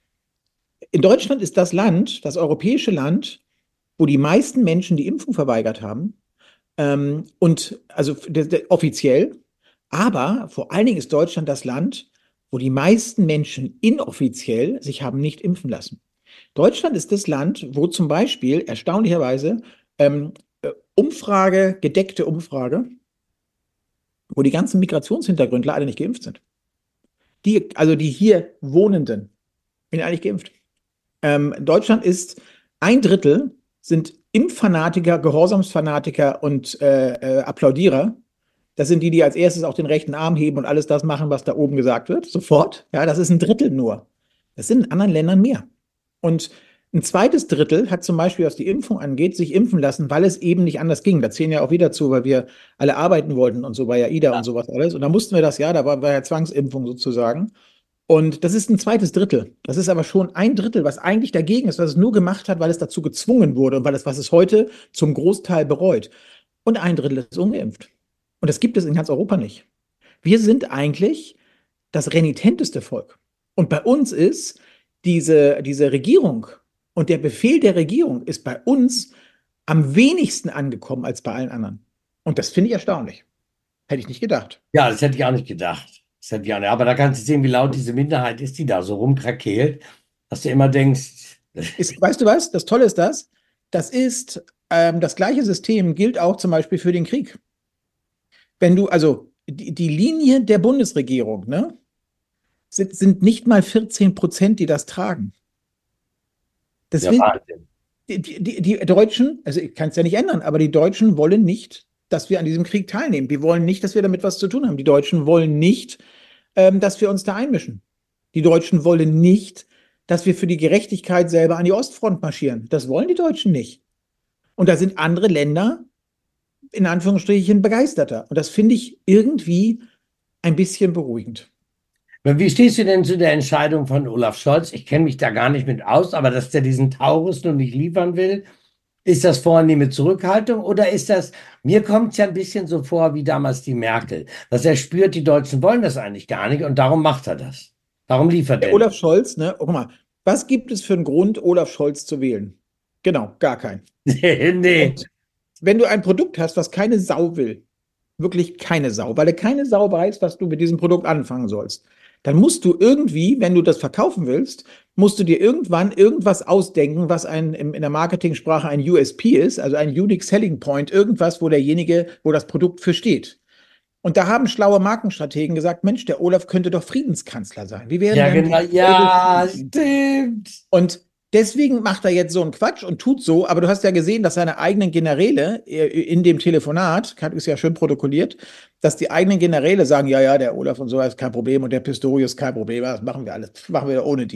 In Deutschland ist das Land, das europäische Land, wo die meisten Menschen die Impfung verweigert haben. Ähm, und also de, de, offiziell, aber vor allen Dingen ist Deutschland das Land, wo die meisten Menschen inoffiziell sich haben nicht impfen lassen. Deutschland ist das Land, wo zum Beispiel erstaunlicherweise ähm, äh, Umfrage, gedeckte Umfrage, wo die ganzen Migrationshintergründler alle nicht geimpft sind. Die, also die hier Wohnenden, sind alle nicht geimpft. Ähm, Deutschland ist ein Drittel sind Impffanatiker, Gehorsamsfanatiker und äh, äh, Applaudierer. Das sind die, die als erstes auch den rechten Arm heben und alles das machen, was da oben gesagt wird, sofort. Ja, das ist ein Drittel nur. Das sind in anderen Ländern mehr. Und ein zweites Drittel hat zum Beispiel, was die Impfung angeht, sich impfen lassen, weil es eben nicht anders ging. Da zählen ja auch wieder zu, weil wir alle arbeiten wollten und so bei AIDA und sowas alles. Und da mussten wir das ja, da war, war ja Zwangsimpfung sozusagen. Und das ist ein zweites Drittel. Das ist aber schon ein Drittel, was eigentlich dagegen ist, was es nur gemacht hat, weil es dazu gezwungen wurde und weil es, was es heute zum Großteil bereut. Und ein Drittel ist ungeimpft. Und das gibt es in ganz Europa nicht. Wir sind eigentlich das renitenteste Volk. Und bei uns ist diese, diese Regierung und der Befehl der Regierung ist bei uns am wenigsten angekommen als bei allen anderen. Und das finde ich erstaunlich. Hätte ich nicht gedacht. Ja, das hätte ich auch nicht gedacht. Das hätte ich auch nicht. Aber da kannst du sehen, wie laut diese Minderheit ist, die da so rumkrakeelt, dass du immer denkst, Ist, weißt du was? Das Tolle ist das. Das ist ähm, das gleiche System gilt auch zum Beispiel für den Krieg. Wenn du, also die, die Linie der Bundesregierung, ne, sind, sind nicht mal vierzehn Prozent, die das tragen. Das ja, will, Wahnsinn. die, die, die Deutschen, also ich kann es ja nicht ändern, aber die Deutschen wollen nicht, dass wir an diesem Krieg teilnehmen. Die wollen nicht, dass wir damit was zu tun haben. Die Deutschen wollen nicht, ähm, dass wir uns da einmischen. Die Deutschen wollen nicht, dass wir für die Gerechtigkeit selber an die Ostfront marschieren. Das wollen die Deutschen nicht. Und da sind andere Länder, in Anführungsstrichen, begeisterter. Und das finde ich irgendwie ein bisschen beruhigend. Wie stehst du denn zu der Entscheidung von Olaf Scholz? Ich kenne mich da gar nicht mit aus, aber dass der diesen Taurus nun nicht liefern will, ist das vornehme Zurückhaltung oder ist das, mir kommt es ja ein bisschen so vor wie damals die Merkel, dass er spürt, die Deutschen wollen das eigentlich gar nicht und darum macht er das. Darum liefert Der er nicht. Olaf Scholz, ne, guck mal, was gibt es für einen Grund, Olaf Scholz zu wählen? Genau, gar keinen. Nee. Und wenn du ein Produkt hast, was keine Sau will, wirklich keine Sau, weil er keine Sau weiß, was du mit diesem Produkt anfangen sollst, dann musst du irgendwie, wenn du das verkaufen willst, musst du dir irgendwann irgendwas ausdenken, was ein, in der Marketingsprache ein U S P ist, also ein Unique Selling Point, irgendwas, wo derjenige, wo das Produkt für steht. Und da haben schlaue Markenstrategen gesagt, Mensch, der Olaf könnte doch Friedenskanzler sein. Wie wären Ja, denn genau. die Ja, stimmt. und deswegen macht er jetzt so einen Quatsch und tut so, aber du hast ja gesehen, dass seine eigenen Generäle äh, in dem Telefonat, ist ja schön protokolliert, dass die eigenen Generäle sagen, ja, ja, der Olaf und so ist kein Problem und der Pistorius kein Problem, das machen wir alles, machen wir ohne die.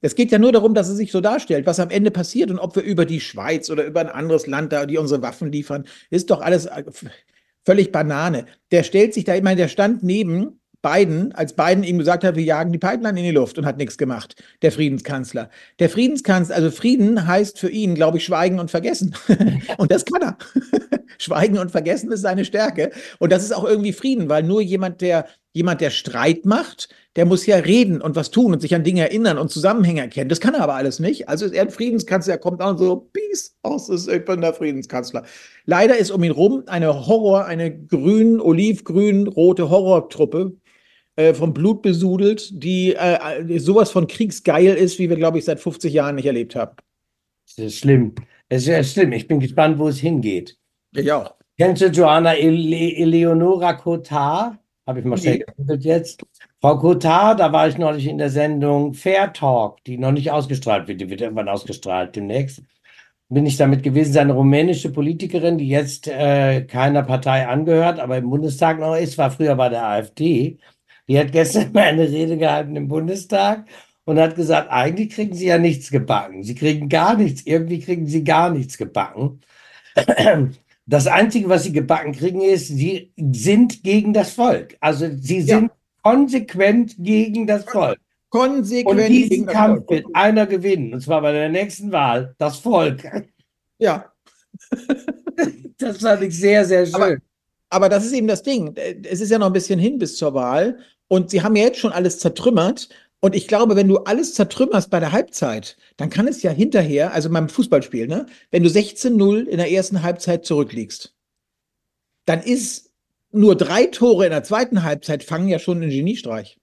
Es geht ja nur darum, dass es sich so darstellt, was am Ende passiert und ob wir über die Schweiz oder über ein anderes Land da, die unsere Waffen liefern, ist doch alles äh, völlig Banane. Der stellt sich da, ich meine, der stand neben Biden, als Biden ihm gesagt hat, wir jagen die Pipeline in die Luft und hat nichts gemacht, der Friedenskanzler. Der Friedenskanzler, also Frieden heißt für ihn, glaube ich, Schweigen und Vergessen. Und das kann er. Schweigen und Vergessen ist seine Stärke. Und das ist auch irgendwie Frieden, weil nur jemand, der jemand, der Streit macht, der muss ja reden und was tun und sich an Dinge erinnern und Zusammenhänge erkennen. Das kann er aber alles nicht. Also ist er ein Friedenskanzler, er kommt auch so, Peace aus, ist ich bin der Friedenskanzler. Leider ist um ihn rum eine Horror, eine grün, olivgrün, rote Horrortruppe, äh, vom Blut besudelt, die äh, sowas von kriegsgeil ist, wie wir, glaube ich, seit fünfzig Jahren nicht erlebt haben. Das ist schlimm. Es ist ja schlimm. Ich bin gespannt, wo es hingeht. Ich auch. Kennst du Joanna Ele Eleonora Cotard? Habe ich mal schnell Nee. gegoogelt jetzt. Frau Cotard, da war ich neulich in der Sendung Fair Talk, die noch nicht ausgestrahlt wird. Die wird irgendwann ausgestrahlt demnächst. Bin ich damit gewesen, ist eine rumänische Politikerin, die jetzt äh, keiner Partei angehört, aber im Bundestag noch ist, war früher bei der AfD. Die hat gestern mal eine Rede gehalten im Bundestag und hat gesagt, eigentlich kriegen sie ja nichts gebacken. Sie kriegen gar nichts, irgendwie kriegen sie gar nichts gebacken. Das Einzige, was sie gebacken kriegen, ist, sie sind gegen das Volk. Also sie sind Ja. konsequent gegen das Volk. Konsequent Und diesen gegen das Kampf Volk. wird einer gewinnen, und zwar bei der nächsten Wahl, das Volk. Ja. Das fand ich sehr, sehr schön. Aber, aber das ist eben das Ding. Es ist ja noch ein bisschen hin bis zur Wahl und sie haben ja jetzt schon alles zertrümmert. Und ich glaube, wenn du alles zertrümmerst bei der Halbzeit, dann kann es ja hinterher, also beim Fußballspiel, ne, wenn du sechzehn null in der ersten Halbzeit zurückliegst, dann ist nur drei Tore in der zweiten Halbzeit fangen ja schon einen Geniestreich.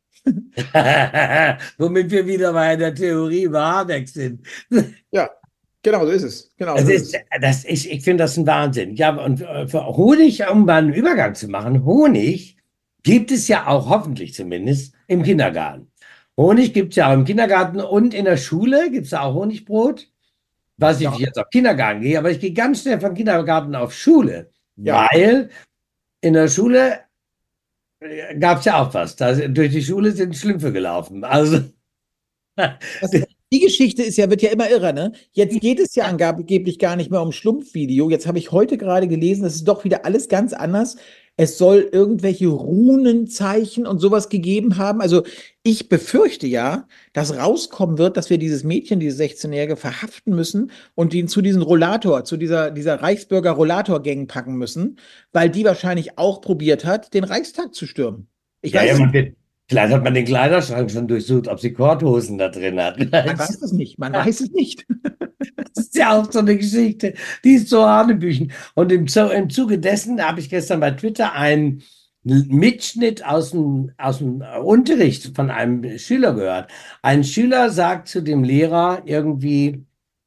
Womit wir wieder bei der Theorie über Habeck sind. Ja, genau so ist es. Genau Das so ist, ist es. das ist, ich finde das ein Wahnsinn. Ja, und für Honig, um mal einen Übergang zu machen, Honig gibt es ja auch, hoffentlich zumindest, im Kindergarten. Honig gibt es ja auch im Kindergarten und in der Schule gibt es auch Honigbrot. Weiß nicht, Ja. wie ich jetzt auf Kindergarten gehe, aber ich gehe ganz schnell von Kindergarten auf Schule, Ja. weil in der Schule gab es ja auch was. Da, durch die Schule sind Schlümpfe gelaufen. Also. Das, die Geschichte ist ja, wird ja immer irrer, ne? Jetzt geht es ja angeblich gar nicht mehr um Schlumpfvideo. Jetzt habe ich heute gerade gelesen, das ist doch wieder alles ganz anders. Es soll irgendwelche Runenzeichen und sowas gegeben haben. Also ich befürchte ja, dass rauskommen wird, dass wir dieses Mädchen, diese sechzehnjährige, verhaften müssen und ihn zu diesem Rollator, zu dieser, dieser Reichsbürger-Rollator-Gang packen müssen, weil die wahrscheinlich auch probiert hat, den Reichstag zu stürmen. Ich Ja, weiß ja, es man nicht. wird, vielleicht hat man den Kleiderschrank schon durchsucht, ob sie Korthosen da drin hat. Man weiß es nicht. Man weiß es nicht. Das ist ja auch so eine Geschichte, die ist so hanebüchen. Und im, Zu- im Zuge dessen habe ich gestern bei Twitter einen Mitschnitt aus dem, aus dem Unterricht von einem Schüler gehört. Ein Schüler sagt zu dem Lehrer irgendwie,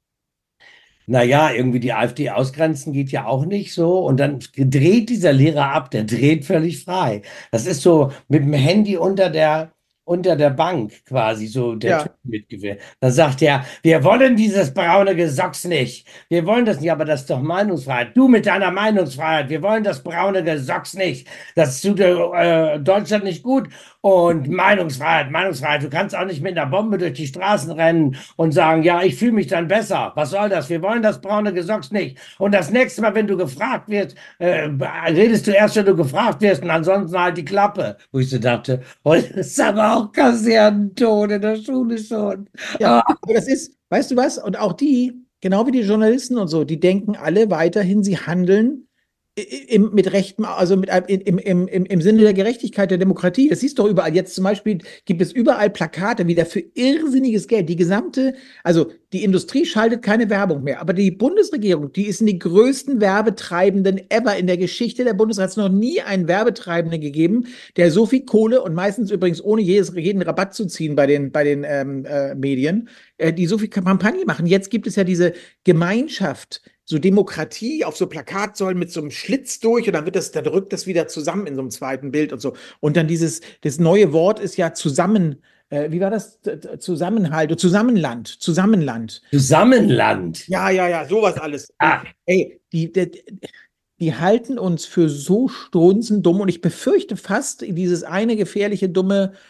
naja, irgendwie die AfD ausgrenzen geht ja auch nicht so. Und dann dreht dieser Lehrer ab, der dreht völlig frei. Das ist so mit dem Handy unter der, unter der Bank quasi, so der Ja. Typ mitgewählt. Dann sagt er, wir wollen dieses braune Gesocks nicht. Wir wollen das nicht, aber das ist doch Meinungsfreiheit. Du mit deiner Meinungsfreiheit, wir wollen das braune Gesocks nicht. Das tut äh, Deutschland nicht gut. Und Meinungsfreiheit, Meinungsfreiheit. Du kannst auch nicht mit einer Bombe durch die Straßen rennen und sagen, ja, ich fühle mich dann besser. Was soll das? Wir wollen das braune Gesocks nicht. Und das nächste Mal, wenn du gefragt wirst, äh, redest du erst, wenn du gefragt wirst und ansonsten halt die Klappe. Wo ich so dachte, oh, das ist aber auch Kasernenton in der Schule schon. Ja, aber das ist, weißt du was? Und auch die, genau wie die Journalisten und so, die denken alle weiterhin, sie handeln im, mit Rechten, also mit, im, im, im, im Sinne der Gerechtigkeit der Demokratie. Das siehst du doch überall. Jetzt zum Beispiel gibt es überall Plakate wieder für irrsinniges Geld. Die gesamte, also die Industrie schaltet keine Werbung mehr, aber die Bundesregierung, die ist in die größten Werbetreibenden ever in der Geschichte der Bundesrepublik. Es hat noch nie einen Werbetreibenden gegeben, der so viel Kohle und meistens übrigens ohne jedes, jeden Rabatt zu ziehen bei den, bei den ähm, äh, Medien, äh, die so viel Kampagne machen. Jetzt gibt es ja diese Gemeinschaft, so Demokratie auf so Plakatsäulen mit so einem Schlitz durch und dann wird das, da drückt das wieder zusammen in so einem zweiten Bild und so. Und dann dieses, das neue Wort ist ja zusammen, äh, wie war das? Zusammenhalt, Zusammenland, Zusammenland. Zusammenland. Ja, ja, ja, sowas alles. Ah. Ey, die, die, die halten uns für so strunzendumm und ich befürchte fast dieses eine gefährliche, dumme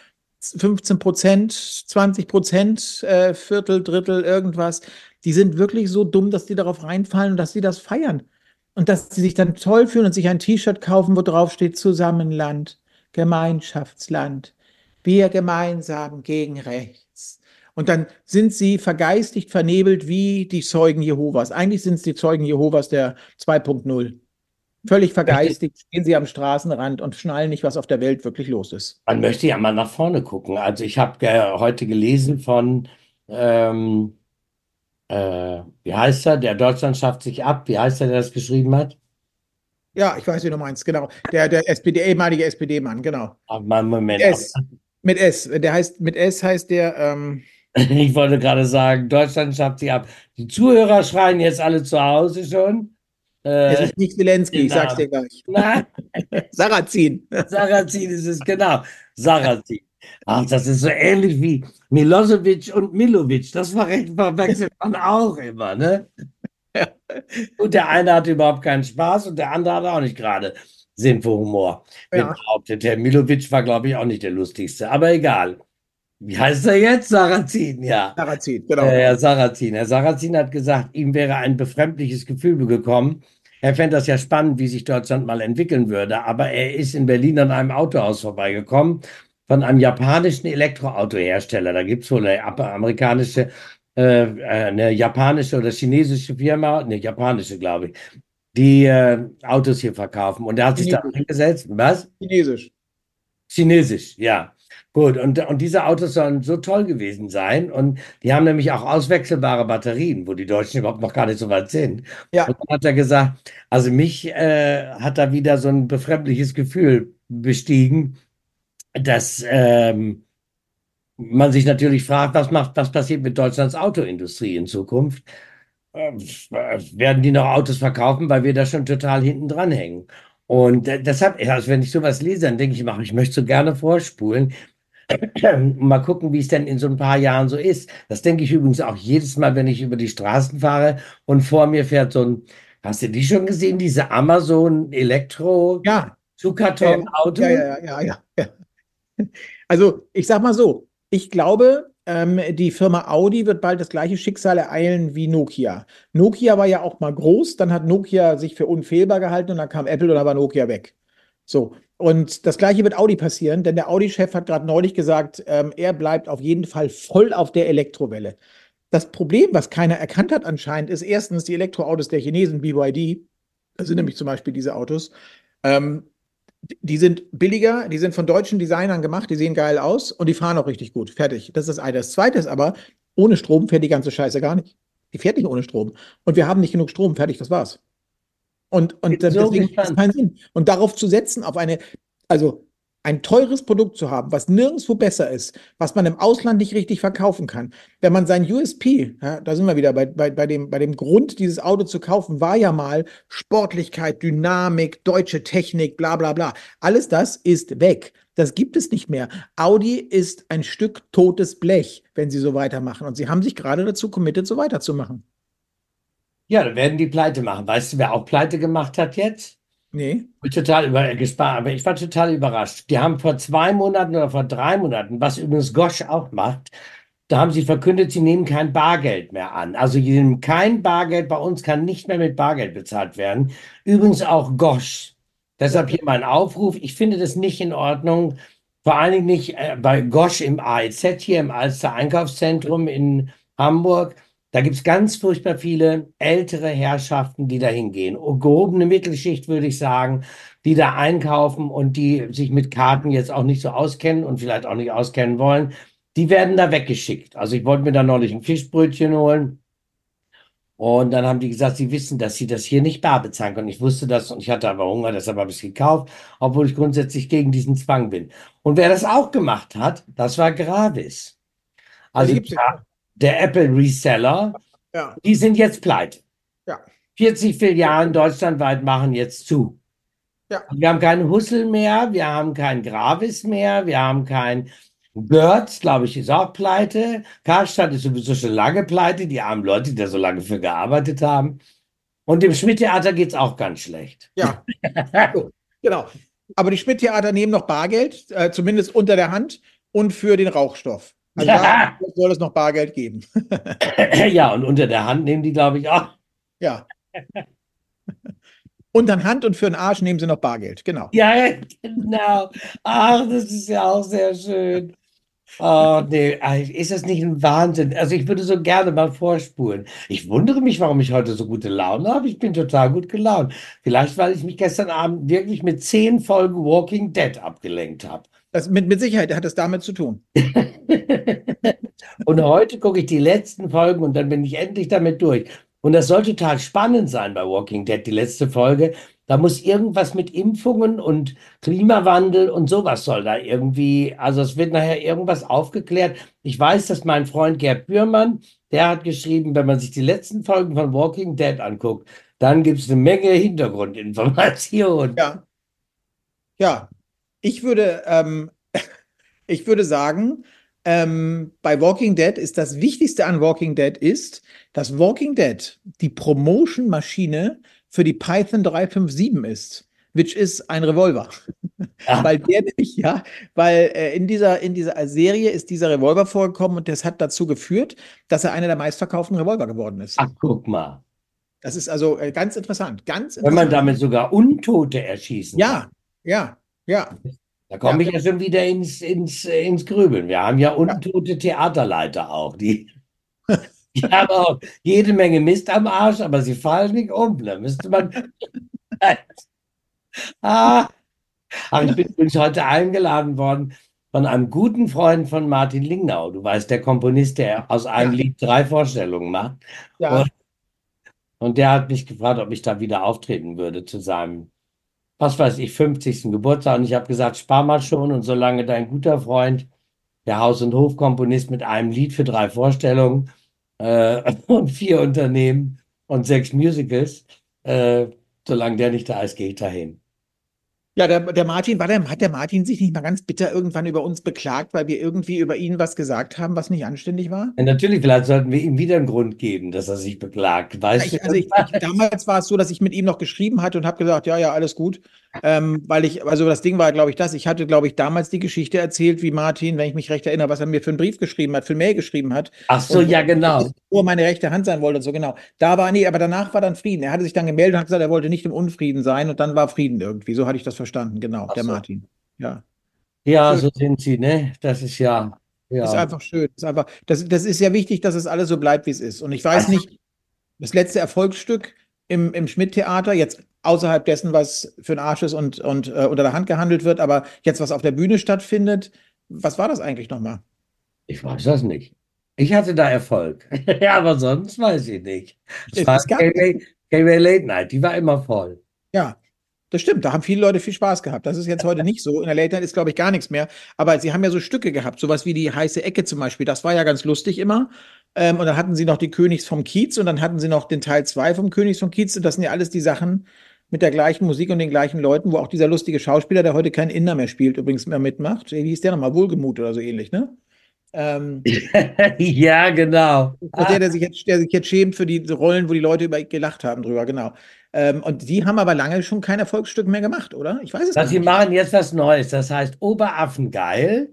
fünfzehn Prozent, zwanzig Prozent, äh, Viertel, Drittel, irgendwas. Die sind wirklich so dumm, dass die darauf reinfallen und dass sie das feiern. Und dass sie sich dann toll fühlen und sich ein T-Shirt kaufen, wo drauf steht Zusammenland, Gemeinschaftsland, wir gemeinsam gegen rechts. Und dann sind sie vergeistigt, vernebelt wie die Zeugen Jehovas. Eigentlich sind es die Zeugen Jehovas der zwei Punkt null. Völlig vergeistigt stehen sie am Straßenrand und schnallen nicht, was auf der Welt wirklich los ist. Man möchte ja mal nach vorne gucken. Also ich habe äh, heute gelesen von, ähm, äh, wie heißt er, der Deutschland schafft sich ab. Wie heißt er, der das geschrieben hat? Ja, ich weiß, wie du meinst, genau. Der, der S P D, ehemalige S P D-Mann, genau. Ach, mal, Moment. S. Mit S. Der heißt, mit S heißt der, ähm, Ich wollte gerade sagen, Deutschland schafft sich ab. Die Zuhörer schreien jetzt alle zu Hause schon. es Äh, ist nicht Zelensky, den ich sag's Namen. dir gleich. Nein, Sarrazin. Sarrazin ist es, genau. Sarrazin. Ach, das ist so ähnlich wie Milosevic und Milovic. Das verre- verwechselt man auch immer, ne? Ja. Und der eine hatte überhaupt keinen Spaß und der andere hatte auch nicht gerade Sinn für Humor. Wird Ja. behauptet. Der Milovic war, glaube ich, auch nicht der lustigste. Aber egal. Wie heißt er jetzt? Sarrazin, ja. Sarrazin, genau. Äh, Herr Sarrazin. Herr Sarrazin hat gesagt, ihm wäre ein befremdliches Gefühl gekommen. Er fände das ja spannend, wie sich Deutschland mal entwickeln würde. Aber er ist in Berlin an einem Autohaus vorbeigekommen von einem japanischen Elektroautohersteller. Da gibt es wohl eine amerikanische, äh, eine japanische oder chinesische Firma, eine japanische, glaube ich, die äh, Autos hier verkaufen. Und er hat sich da Chinesisch. hingesetzt. Was? Chinesisch. Chinesisch, ja. Gut, und, und diese Autos sollen so toll gewesen sein. Und die haben nämlich auch auswechselbare Batterien, wo die Deutschen überhaupt noch gar nicht so weit sind. Ja. Und dann hat er gesagt, also mich äh, hat da wieder so ein befremdliches Gefühl bestiegen, dass ähm, man sich natürlich fragt, was macht, was passiert mit Deutschlands Autoindustrie in Zukunft? Äh, werden die noch Autos verkaufen, weil wir da schon total hinten dran hängen? Und äh, deshalb, also wenn ich sowas lese, dann denke ich mir, ach, ich möchte so gerne vorspulen. Mal gucken, wie es denn in so ein paar Jahren so ist. Das denke ich übrigens auch jedes Mal, wenn ich über die Straßen fahre und vor mir fährt so ein, hast du die schon gesehen, diese Amazon Elektro Ja. Zugkarton-Auto? Ja, ja, ja, ja, ja, ja. Also, ich sag mal so, ich glaube, ähm, die Firma Audi wird bald das gleiche Schicksal ereilen wie Nokia. Nokia war ja auch mal groß, dann hat Nokia sich für unfehlbar gehalten und dann kam Apple und dann war Nokia weg. So, und das gleiche wird Audi passieren, denn der Audi-Chef hat gerade neulich gesagt, ähm, er bleibt auf jeden Fall voll auf der Elektrowelle. Das Problem, was keiner erkannt hat anscheinend, ist erstens die Elektroautos der Chinesen, B Y D, das sind nämlich zum Beispiel diese Autos, ähm, die sind billiger, die sind von deutschen Designern gemacht, die sehen geil aus und die fahren auch richtig gut. Fertig. Das ist das eine. Das zweite ist aber, ohne Strom fährt die ganze Scheiße gar nicht. Die fährt nicht ohne Strom. Und wir haben nicht genug Strom. Fertig, das war's. Und, und Bin so deswegen macht es gespannt. keinen Sinn. Und darauf zu setzen, auf eine, also ein teures Produkt zu haben, was nirgendwo besser ist, was man im Ausland nicht richtig verkaufen kann. Wenn man sein U S P, ja, da sind wir wieder bei, bei, bei dem, bei dem Grund, dieses Auto zu kaufen, war ja mal Sportlichkeit, Dynamik, deutsche Technik, bla bla bla. Alles das ist weg. Das gibt es nicht mehr. Audi ist ein Stück totes Blech, wenn sie so weitermachen. Und sie haben sich gerade dazu committed, so weiterzumachen. Ja, dann werden die Pleite machen. Weißt du, wer auch Pleite gemacht hat jetzt? Nee. Ich bin total über, gespart, aber ich war total überrascht. Die haben vor zwei Monaten oder vor drei Monaten, was übrigens Gosch auch macht, da haben sie verkündet, sie nehmen kein Bargeld mehr an. Also sie nehmen kein Bargeld, bei uns kann nicht mehr mit Bargeld bezahlt werden. Übrigens auch Gosch. Deshalb hier mein Aufruf. Ich finde das nicht in Ordnung. Vor allen Dingen nicht äh, bei Gosch im A E Z hier im Alster Einkaufszentrum in Hamburg. Da gibt es ganz furchtbar viele ältere Herrschaften, die da hingehen. Und gehobene Mittelschicht, würde ich sagen, die da einkaufen und die sich mit Karten jetzt auch nicht so auskennen und vielleicht auch nicht auskennen wollen. Die werden da weggeschickt. Also ich wollte mir da neulich ein Fischbrötchen holen. Und dann haben die gesagt, sie wissen, dass sie das hier nicht bar bezahlen können. Ich wusste das und ich hatte aber Hunger, deshalb habe ich es gekauft, obwohl ich grundsätzlich gegen diesen Zwang bin. Und wer das auch gemacht hat, das war Gravis. Ja, die Also gibt's nicht. der, der Apple Reseller, Ja. die sind jetzt pleite. Ja. vierzig Filialen deutschlandweit machen jetzt zu. Ja. Wir haben keinen Hussel mehr, wir haben kein Gravis mehr, wir haben kein Görz, glaube ich, ist auch pleite. Karstadt ist sowieso schon lange pleite, die armen Leute, die da so lange für gearbeitet haben. Und dem Schmidt-Theater geht es auch ganz schlecht. Ja. So, genau. Aber die Schmidt-Theater nehmen noch Bargeld, äh, zumindest unter der Hand. und für den Rauchstoff. Also da soll es noch Bargeld geben. Ja, und unter der Hand nehmen die, glaube ich, auch. Ja. Unter Hand und für den Arsch nehmen sie noch Bargeld, genau. Ja, genau. Ach, das ist ja auch sehr schön. Oh, nee, ist das nicht ein Wahnsinn? Also ich würde so gerne mal vorspulen. Ich wundere mich, warum ich heute so gute Laune habe. Ich bin total gut gelaunt. Vielleicht, weil ich mich gestern Abend wirklich mit zehn Folgen Walking Dead abgelenkt habe. Das, mit, mit Sicherheit hat es damit zu tun. Und heute gucke ich die letzten Folgen und dann bin ich endlich damit durch. Und das soll total spannend sein bei Walking Dead, die letzte Folge. Da muss irgendwas mit Impfungen und Klimawandel und sowas soll da irgendwie, also es wird nachher irgendwas aufgeklärt. Ich weiß, dass mein Freund Gerd Bührmann, der hat geschrieben, wenn man sich die letzten Folgen von Walking Dead anguckt, dann gibt es eine Menge Hintergrundinformationen. Ja. Ja. Ich würde, ähm, ich würde sagen, ähm, bei Walking Dead ist das Wichtigste an Walking Dead ist, dass Walking Dead die Promotion-Maschine für die Python drei fünf sieben ist, which ist ein Revolver. Ja. Weil der nämlich, ja, weil äh, in dieser, in dieser Serie ist dieser Revolver vorgekommen und das hat dazu geführt, dass er einer der meistverkauften Revolver geworden ist. Ach, guck mal. Das ist also äh, ganz interessant, ganz Wenn man interessant. damit sogar Untote erschießen kann. Ja, ja, ja. Da komme Ja. ich ja schon wieder ins, ins, ins Grübeln. Wir haben ja Ja. untote Theaterleiter auch. Die, die haben auch jede Menge Mist am Arsch, aber sie fallen nicht um. Da müsste man. ah. Aber ich bin übrigens heute eingeladen worden von einem guten Freund von Martin Lingnau. Du weißt, der Komponist, der aus einem Ja. Lied drei Vorstellungen macht. Ja. Und, und der hat mich gefragt, ob ich da wieder auftreten würde zu seinem, was weiß ich, fünfzigsten Geburtstag. Und ich habe gesagt, spar mal schon. Und solange dein guter Freund, der Haus- und Hofkomponist mit einem Lied für drei Vorstellungen äh, und vier Unternehmen und sechs Musicals, äh, solange der nicht da ist, gehe ich dahin. Ja, der, der Martin, war der, hat der Martin sich nicht mal ganz bitter irgendwann über uns beklagt, weil wir irgendwie über ihn was gesagt haben, was nicht anständig war? Ja, natürlich, vielleicht sollten wir ihm wieder einen Grund geben, dass er sich beklagt. Weißt Ich, du? also ich, ich, damals war es so, dass ich mit ihm noch geschrieben hatte und habe gesagt, ja, ja, alles gut. Ähm, weil ich, also das Ding war, glaube ich, das. Ich hatte, glaube ich, damals die Geschichte erzählt, wie Martin, wenn ich mich recht erinnere, was er mir für einen Brief geschrieben hat, für eine Mail geschrieben hat. Ach so, Und ja, genau. wo meine rechte Hand sein wollte und so, genau. Da war, nee, aber danach war dann Frieden. Er hatte sich dann gemeldet und hat gesagt, er wollte nicht im Unfrieden sein und dann war Frieden irgendwie. So hatte ich das verstanden, genau, Ach der so. Martin. Ja. Ja, Schön. so sind sie, ne? Das ist ja, Ist ja. einfach schön. Ist einfach, das, das ist ja wichtig, dass es alles so bleibt, wie es ist. Und ich weiß Also, nicht, das letzte Erfolgsstück im, im Schmidt-Theater, jetzt außerhalb dessen, was für den Arsch ist und, und äh, unter der Hand gehandelt wird, aber jetzt, was auf der Bühne stattfindet, was war das eigentlich nochmal? ich weiß das nicht. Ich hatte da Erfolg. Ja, aber sonst weiß ich nicht. Es Es, war es gab, K-Ray K-Ray Late Night, die war immer voll. ja, das stimmt, da haben viele Leute viel Spaß gehabt. Das ist jetzt heute nicht so. In der Late Night ist, glaube ich, gar nichts mehr. Aber sie haben ja so Stücke gehabt, sowas wie die heiße Ecke zum Beispiel. Das war ja ganz lustig immer. Ähm, und dann hatten sie noch die Königs vom Kiez und dann hatten sie noch den Teil zwei vom Königs vom Kiez. Und das sind ja alles die Sachen mit der gleichen Musik und den gleichen Leuten, wo auch dieser lustige Schauspieler, der heute keinen Inder mehr spielt, übrigens mehr mitmacht. Wie hieß der nochmal? Wohlgemut oder so ähnlich, ne? Ähm, Ja, genau. Doch der, der sich jetzt, der sich jetzt schämt für die Rollen, wo die Leute über gelacht haben drüber, genau. Ähm, und die haben aber lange schon kein Erfolgsstück mehr gemacht, oder? Ich weiß es Das, gar sie nicht. machen jetzt was Neues, das heißt Oberaffengeil.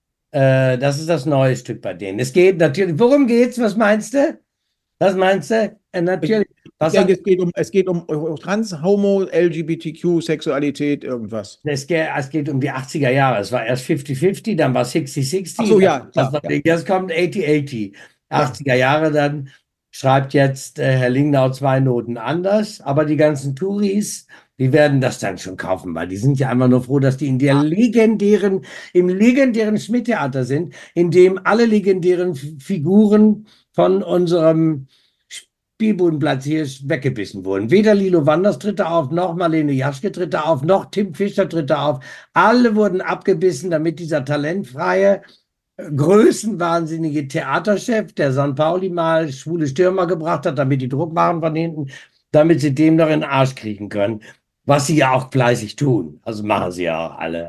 Äh, das ist das neue Stück bei denen. Es geht natürlich, worum geht's? Was meinst du? Was meinst du? Äh, Ich, natürlich. ich Was denke, hat, es geht um, es geht um Trans, Homo, L G B T Q, Sexualität, irgendwas. es, geht, es geht um die achtziger Jahre. Es war erst fünfzig fünfzig, dann war es sechzig Ach sechzig. so, ja, Das klar. war, Ja, jetzt kommt achtzig achtzig. ja. achtziger Jahre, dann schreibt jetzt äh, Herr Lingnau zwei Noten anders, aber die ganzen Touris, die werden das dann schon kaufen, weil die sind ja einfach nur froh, dass die in der legendären, im legendären Schmidt-Theater sind, in dem alle legendären F- Figuren von unserem Spielbodenplatz hier weggebissen wurden. Weder Lilo Wanders tritt da auf, noch Marlene Jaschke tritt da auf, noch Tim Fischer tritt da auf. Alle wurden abgebissen, damit dieser talentfreie, größenwahnsinnige Theaterchef, der San Pauli mal schwule Stürmer gebracht hat, damit die Druck machen von hinten, damit sie dem noch in den Arsch kriegen können. Was sie ja auch fleißig tun. Also machen sie ja auch alle.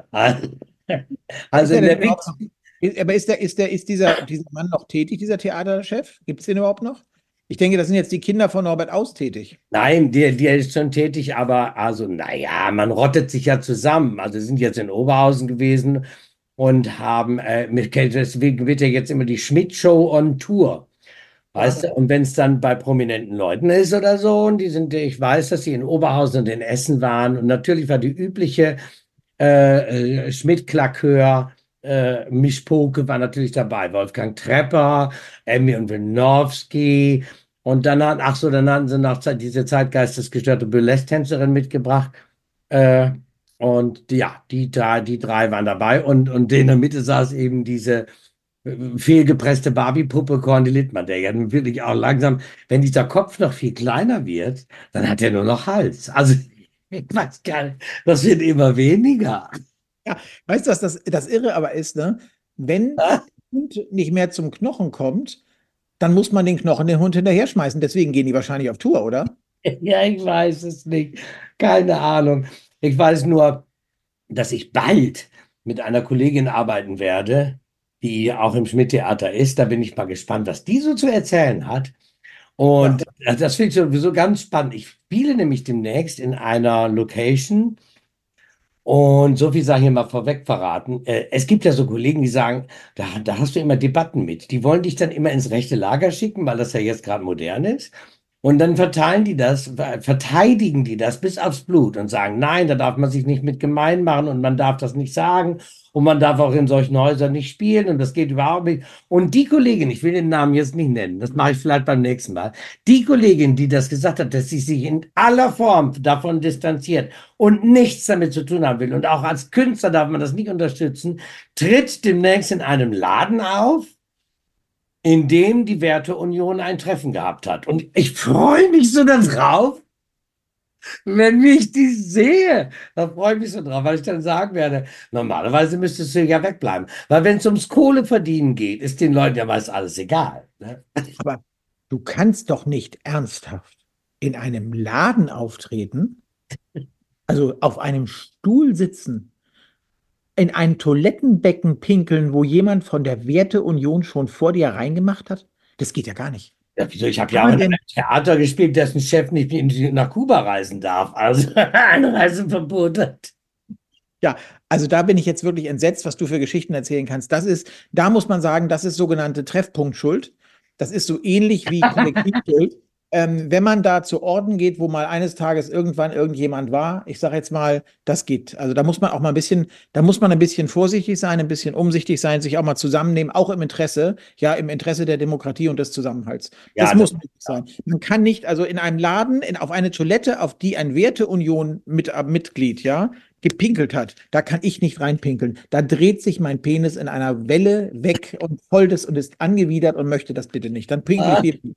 Ist Also der in denn der überhaupt Witz. noch, ist, aber ist der, ist der, ist dieser, dieser Mann noch tätig, dieser Theaterchef? Gibt es den überhaupt noch? Ich denke, das sind jetzt die Kinder von Norbert Aus tätig. Nein, der, der ist schon tätig, aber also, naja, man rottet sich ja zusammen. Also sind jetzt in Oberhausen gewesen und haben, äh, mit, deswegen wird ja jetzt immer die Schmidt-Show on Tour. Weißt Ja. du, und wenn es dann bei prominenten Leuten ist oder so, und die sind, ich weiß, dass sie in Oberhausen und in Essen waren, und natürlich war die übliche äh, äh, Schmidt-Klackhör, äh, Mischpoke war natürlich dabei, Wolfgang Trepper, Emmy und Wienowski, und dann, hat- ach so, dann hatten sie noch Zeit- diese zeitgeistesgestörte Burlesque-Tänzerin mitgebracht, äh, und die, ja, die drei, die drei waren dabei, und, und in der Mitte saß eben diese fehlgepresste Barbie-Puppe Corny Littmann, der ja nun wirklich auch langsam, wenn dieser Kopf noch viel kleiner wird, dann hat er nur noch Hals. Also, ich weiß gar nicht, das wird immer weniger. Ja, weißt du, was das, das Irre aber ist, ne? Wenn Ah, der Hund nicht mehr zum Knochen kommt, dann muss man den Knochen den Hund hinterher schmeißen. Deswegen gehen die wahrscheinlich auf Tour, oder? ja, ich weiß es nicht. Keine Ahnung. Ich weiß nur, dass ich bald mit einer Kollegin arbeiten werde, die auch im Schmidt-Theater ist. Da bin ich mal gespannt, was die so zu erzählen hat. Ja. Und das finde ich sowieso ganz spannend. Ich spiele nämlich demnächst in einer Location. Und so viel sei hier mal vorweg verraten. Äh, es gibt ja so Kollegen, die sagen, da, da hast du immer Debatten mit. Die wollen dich dann immer ins rechte Lager schicken, weil das ja jetzt gerade modern ist. Und dann verteilen die das, ver- verteidigen die das bis aufs Blut und sagen, nein, da darf man sich nicht mit gemein machen und man darf das nicht sagen und man darf auch in solchen Häusern nicht spielen und das geht überhaupt nicht. Und die Kollegin, ich will den Namen jetzt nicht nennen, das mache ich vielleicht beim nächsten Mal. Die Kollegin, die das gesagt hat, dass sie sich in aller Form davon distanziert und nichts damit zu tun haben will und auch als Künstler darf man das nicht unterstützen, tritt demnächst in einem Laden auf, in dem die Werteunion ein Treffen gehabt hat. Und ich freue mich so darauf, wenn ich die sehe. Da freue ich mich so drauf, weil ich dann sagen werde, normalerweise müsstest du ja wegbleiben. Weil wenn es ums Kohleverdienen geht, ist den Leuten ja meist alles egal. Ne? Aber du kannst doch nicht ernsthaft in einem Laden auftreten, also auf einem Stuhl sitzen, in ein Toilettenbecken pinkeln, wo jemand von der Werteunion schon vor dir reingemacht hat? Das geht ja gar nicht. Ja, wieso? Ich habe Kann ja auch man in einem denn? Theater gespielt, dessen Chef nicht in- nach Kuba reisen darf. Also ein Reiseverbot hat. Ja, also da bin ich jetzt wirklich entsetzt, was du für Geschichten erzählen kannst. Das ist, da muss man sagen, das ist sogenannte Treffpunktschuld. Das ist so ähnlich wie Kollektivschuld. Ähm, wenn man da zu Orten geht, wo mal eines Tages irgendwann irgendjemand war, ich sage jetzt mal, das geht. Also da muss man auch mal ein bisschen, da muss man ein bisschen vorsichtig sein, ein bisschen umsichtig sein, sich auch mal zusammennehmen, auch im Interesse, ja, im Interesse der Demokratie und des Zusammenhalts. Das Ja, das, muss möglich sein. Man kann nicht, also in einem Laden, in, auf eine Toilette, auf die ein Werteunion mit, äh, Mitglied, ja, gepinkelt hat, da kann ich nicht reinpinkeln. Da dreht sich mein Penis in einer Welle weg und folgt es und ist angewidert und möchte das bitte nicht. Dann pinkel ich ah, wieder.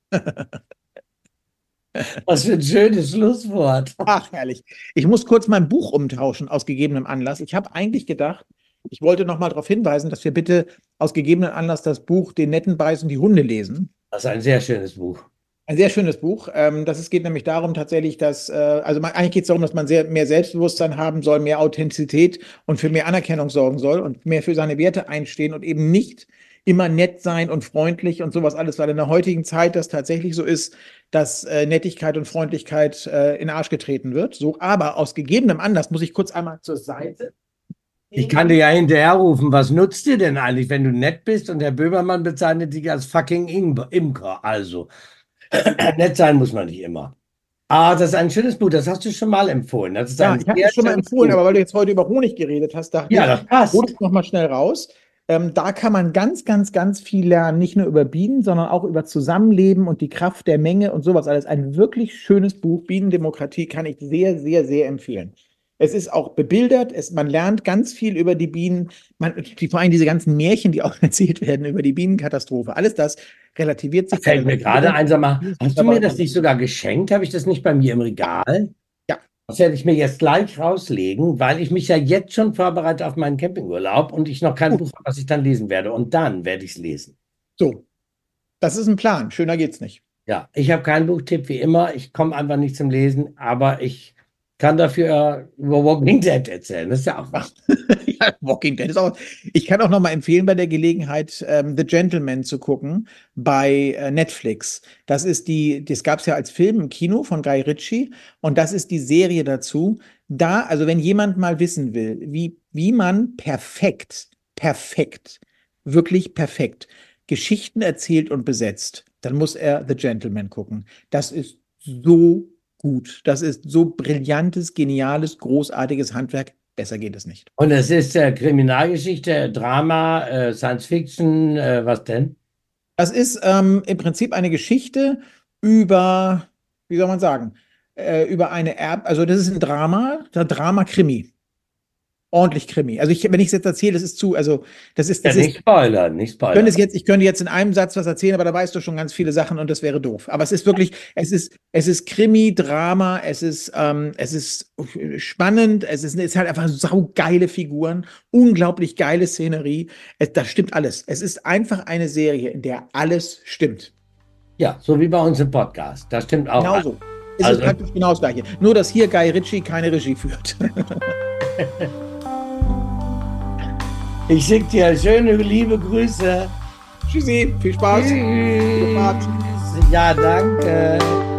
was für ein schönes Schlusswort. Ach, herrlich. Ich muss kurz mein Buch umtauschen aus gegebenem Anlass. Ich habe eigentlich gedacht, ich wollte noch mal darauf hinweisen, dass wir bitte aus gegebenem Anlass das Buch Den netten Beiß und die Hunde lesen. Das ist ein sehr schönes Buch. Ein sehr schönes Buch. Ähm, das, es geht nämlich darum tatsächlich, dass, äh, also man, eigentlich geht es darum, dass man sehr, mehr Selbstbewusstsein haben soll, mehr Authentizität und für mehr Anerkennung sorgen soll und mehr für seine Werte einstehen und eben nicht immer nett sein und freundlich und sowas alles, weil in der heutigen Zeit das tatsächlich so ist, dass äh, Nettigkeit und Freundlichkeit äh, in den Arsch getreten wird. So, aber aus gegebenem Anlass muss ich kurz einmal zur Seite Ich kann dir ja hinterher rufen, was nutzt dir denn eigentlich, wenn du nett bist und Herr Böhmermann bezeichnet dich als fucking Im- Imker? Also, nett sein muss man nicht immer. Ah, das ist ein schönes Buch, das hast du schon mal empfohlen. Das ist Ja, ein ich hatte sehr es schon mal schönes empfohlen, Buch. aber weil du jetzt heute über Honig geredet hast, dachte Ja, ich, das hol passt. es nochmal schnell raus. Ähm, da kann man ganz, ganz, ganz viel lernen, nicht nur über Bienen, sondern auch über Zusammenleben und die Kraft der Menge und sowas alles. Ein wirklich schönes Buch, Bienendemokratie, kann ich sehr, sehr, sehr empfehlen. Es ist auch bebildert, es, man lernt ganz viel über die Bienen, man, die, vor allem diese ganzen Märchen, die auch erzählt werden über die Bienenkatastrophe. Alles das relativiert Da sich bei fällt der mir gerade Lektüre. ein, sag mal, Ist hast du mir dabei. das nicht sogar geschenkt? Habe ich das nicht bei mir im Regal? Ja, Das werde ich mir jetzt gleich rauslegen, weil ich mich ja jetzt schon vorbereite auf meinen Campingurlaub und ich noch kein gut. Buch habe, was ich dann lesen werde. Und dann werde ich es lesen. So, das ist ein Plan. Schöner geht's nicht. Ja, ich habe keinen Buchtipp wie immer. Ich komme einfach nicht zum Lesen, aber ich kann dafür äh, über Walking Dead erzählen. Das ist ja auch Ach, was. ja, Walking Dead ist auch. Ich kann auch noch mal empfehlen, bei der Gelegenheit ähm, The Gentleman zu gucken bei äh, Netflix. Das ist die, das gab es ja als Film im Kino von Guy Ritchie und das ist die Serie dazu. Da, also wenn jemand mal wissen will, wie, wie man perfekt perfekt, wirklich perfekt, Geschichten erzählt und besetzt, dann muss er The Gentleman gucken. Das ist so gut. Das ist so brillantes, geniales, großartiges Handwerk. Besser geht es nicht. Und es ist äh, Kriminalgeschichte, Drama, äh, Science Fiction, äh, was denn? Das ist ähm, im Prinzip eine Geschichte über, wie soll man sagen, äh, über eine Erb, also das ist ein Drama, ein Drama-Krimi. Ordentlich Krimi. Also ich, wenn ich es jetzt erzähle, das ist zu, also das ist, Ja, das ist, nicht spoilern, nicht ich könnte es spoilern. jetzt, ich könnte jetzt in einem Satz was erzählen, aber da weißt du schon ganz viele Sachen und das wäre doof. Aber es ist wirklich, es ist, es ist Krimi, Drama, es ist, ähm, es ist spannend, es ist, es ist halt einfach saugeile Figuren, unglaublich geile Szenerie. Es, das stimmt alles. Es ist einfach eine Serie, in der alles stimmt. Ja, so wie bei uns im Podcast. Das stimmt auch. Genauso. Es Also, ist praktisch genau das Gleiche. Nur, dass hier Guy Ritchie keine Regie führt. ich schicke dir schöne, liebe Grüße. Tschüssi, viel Spaß. Tschüss. Ja, danke.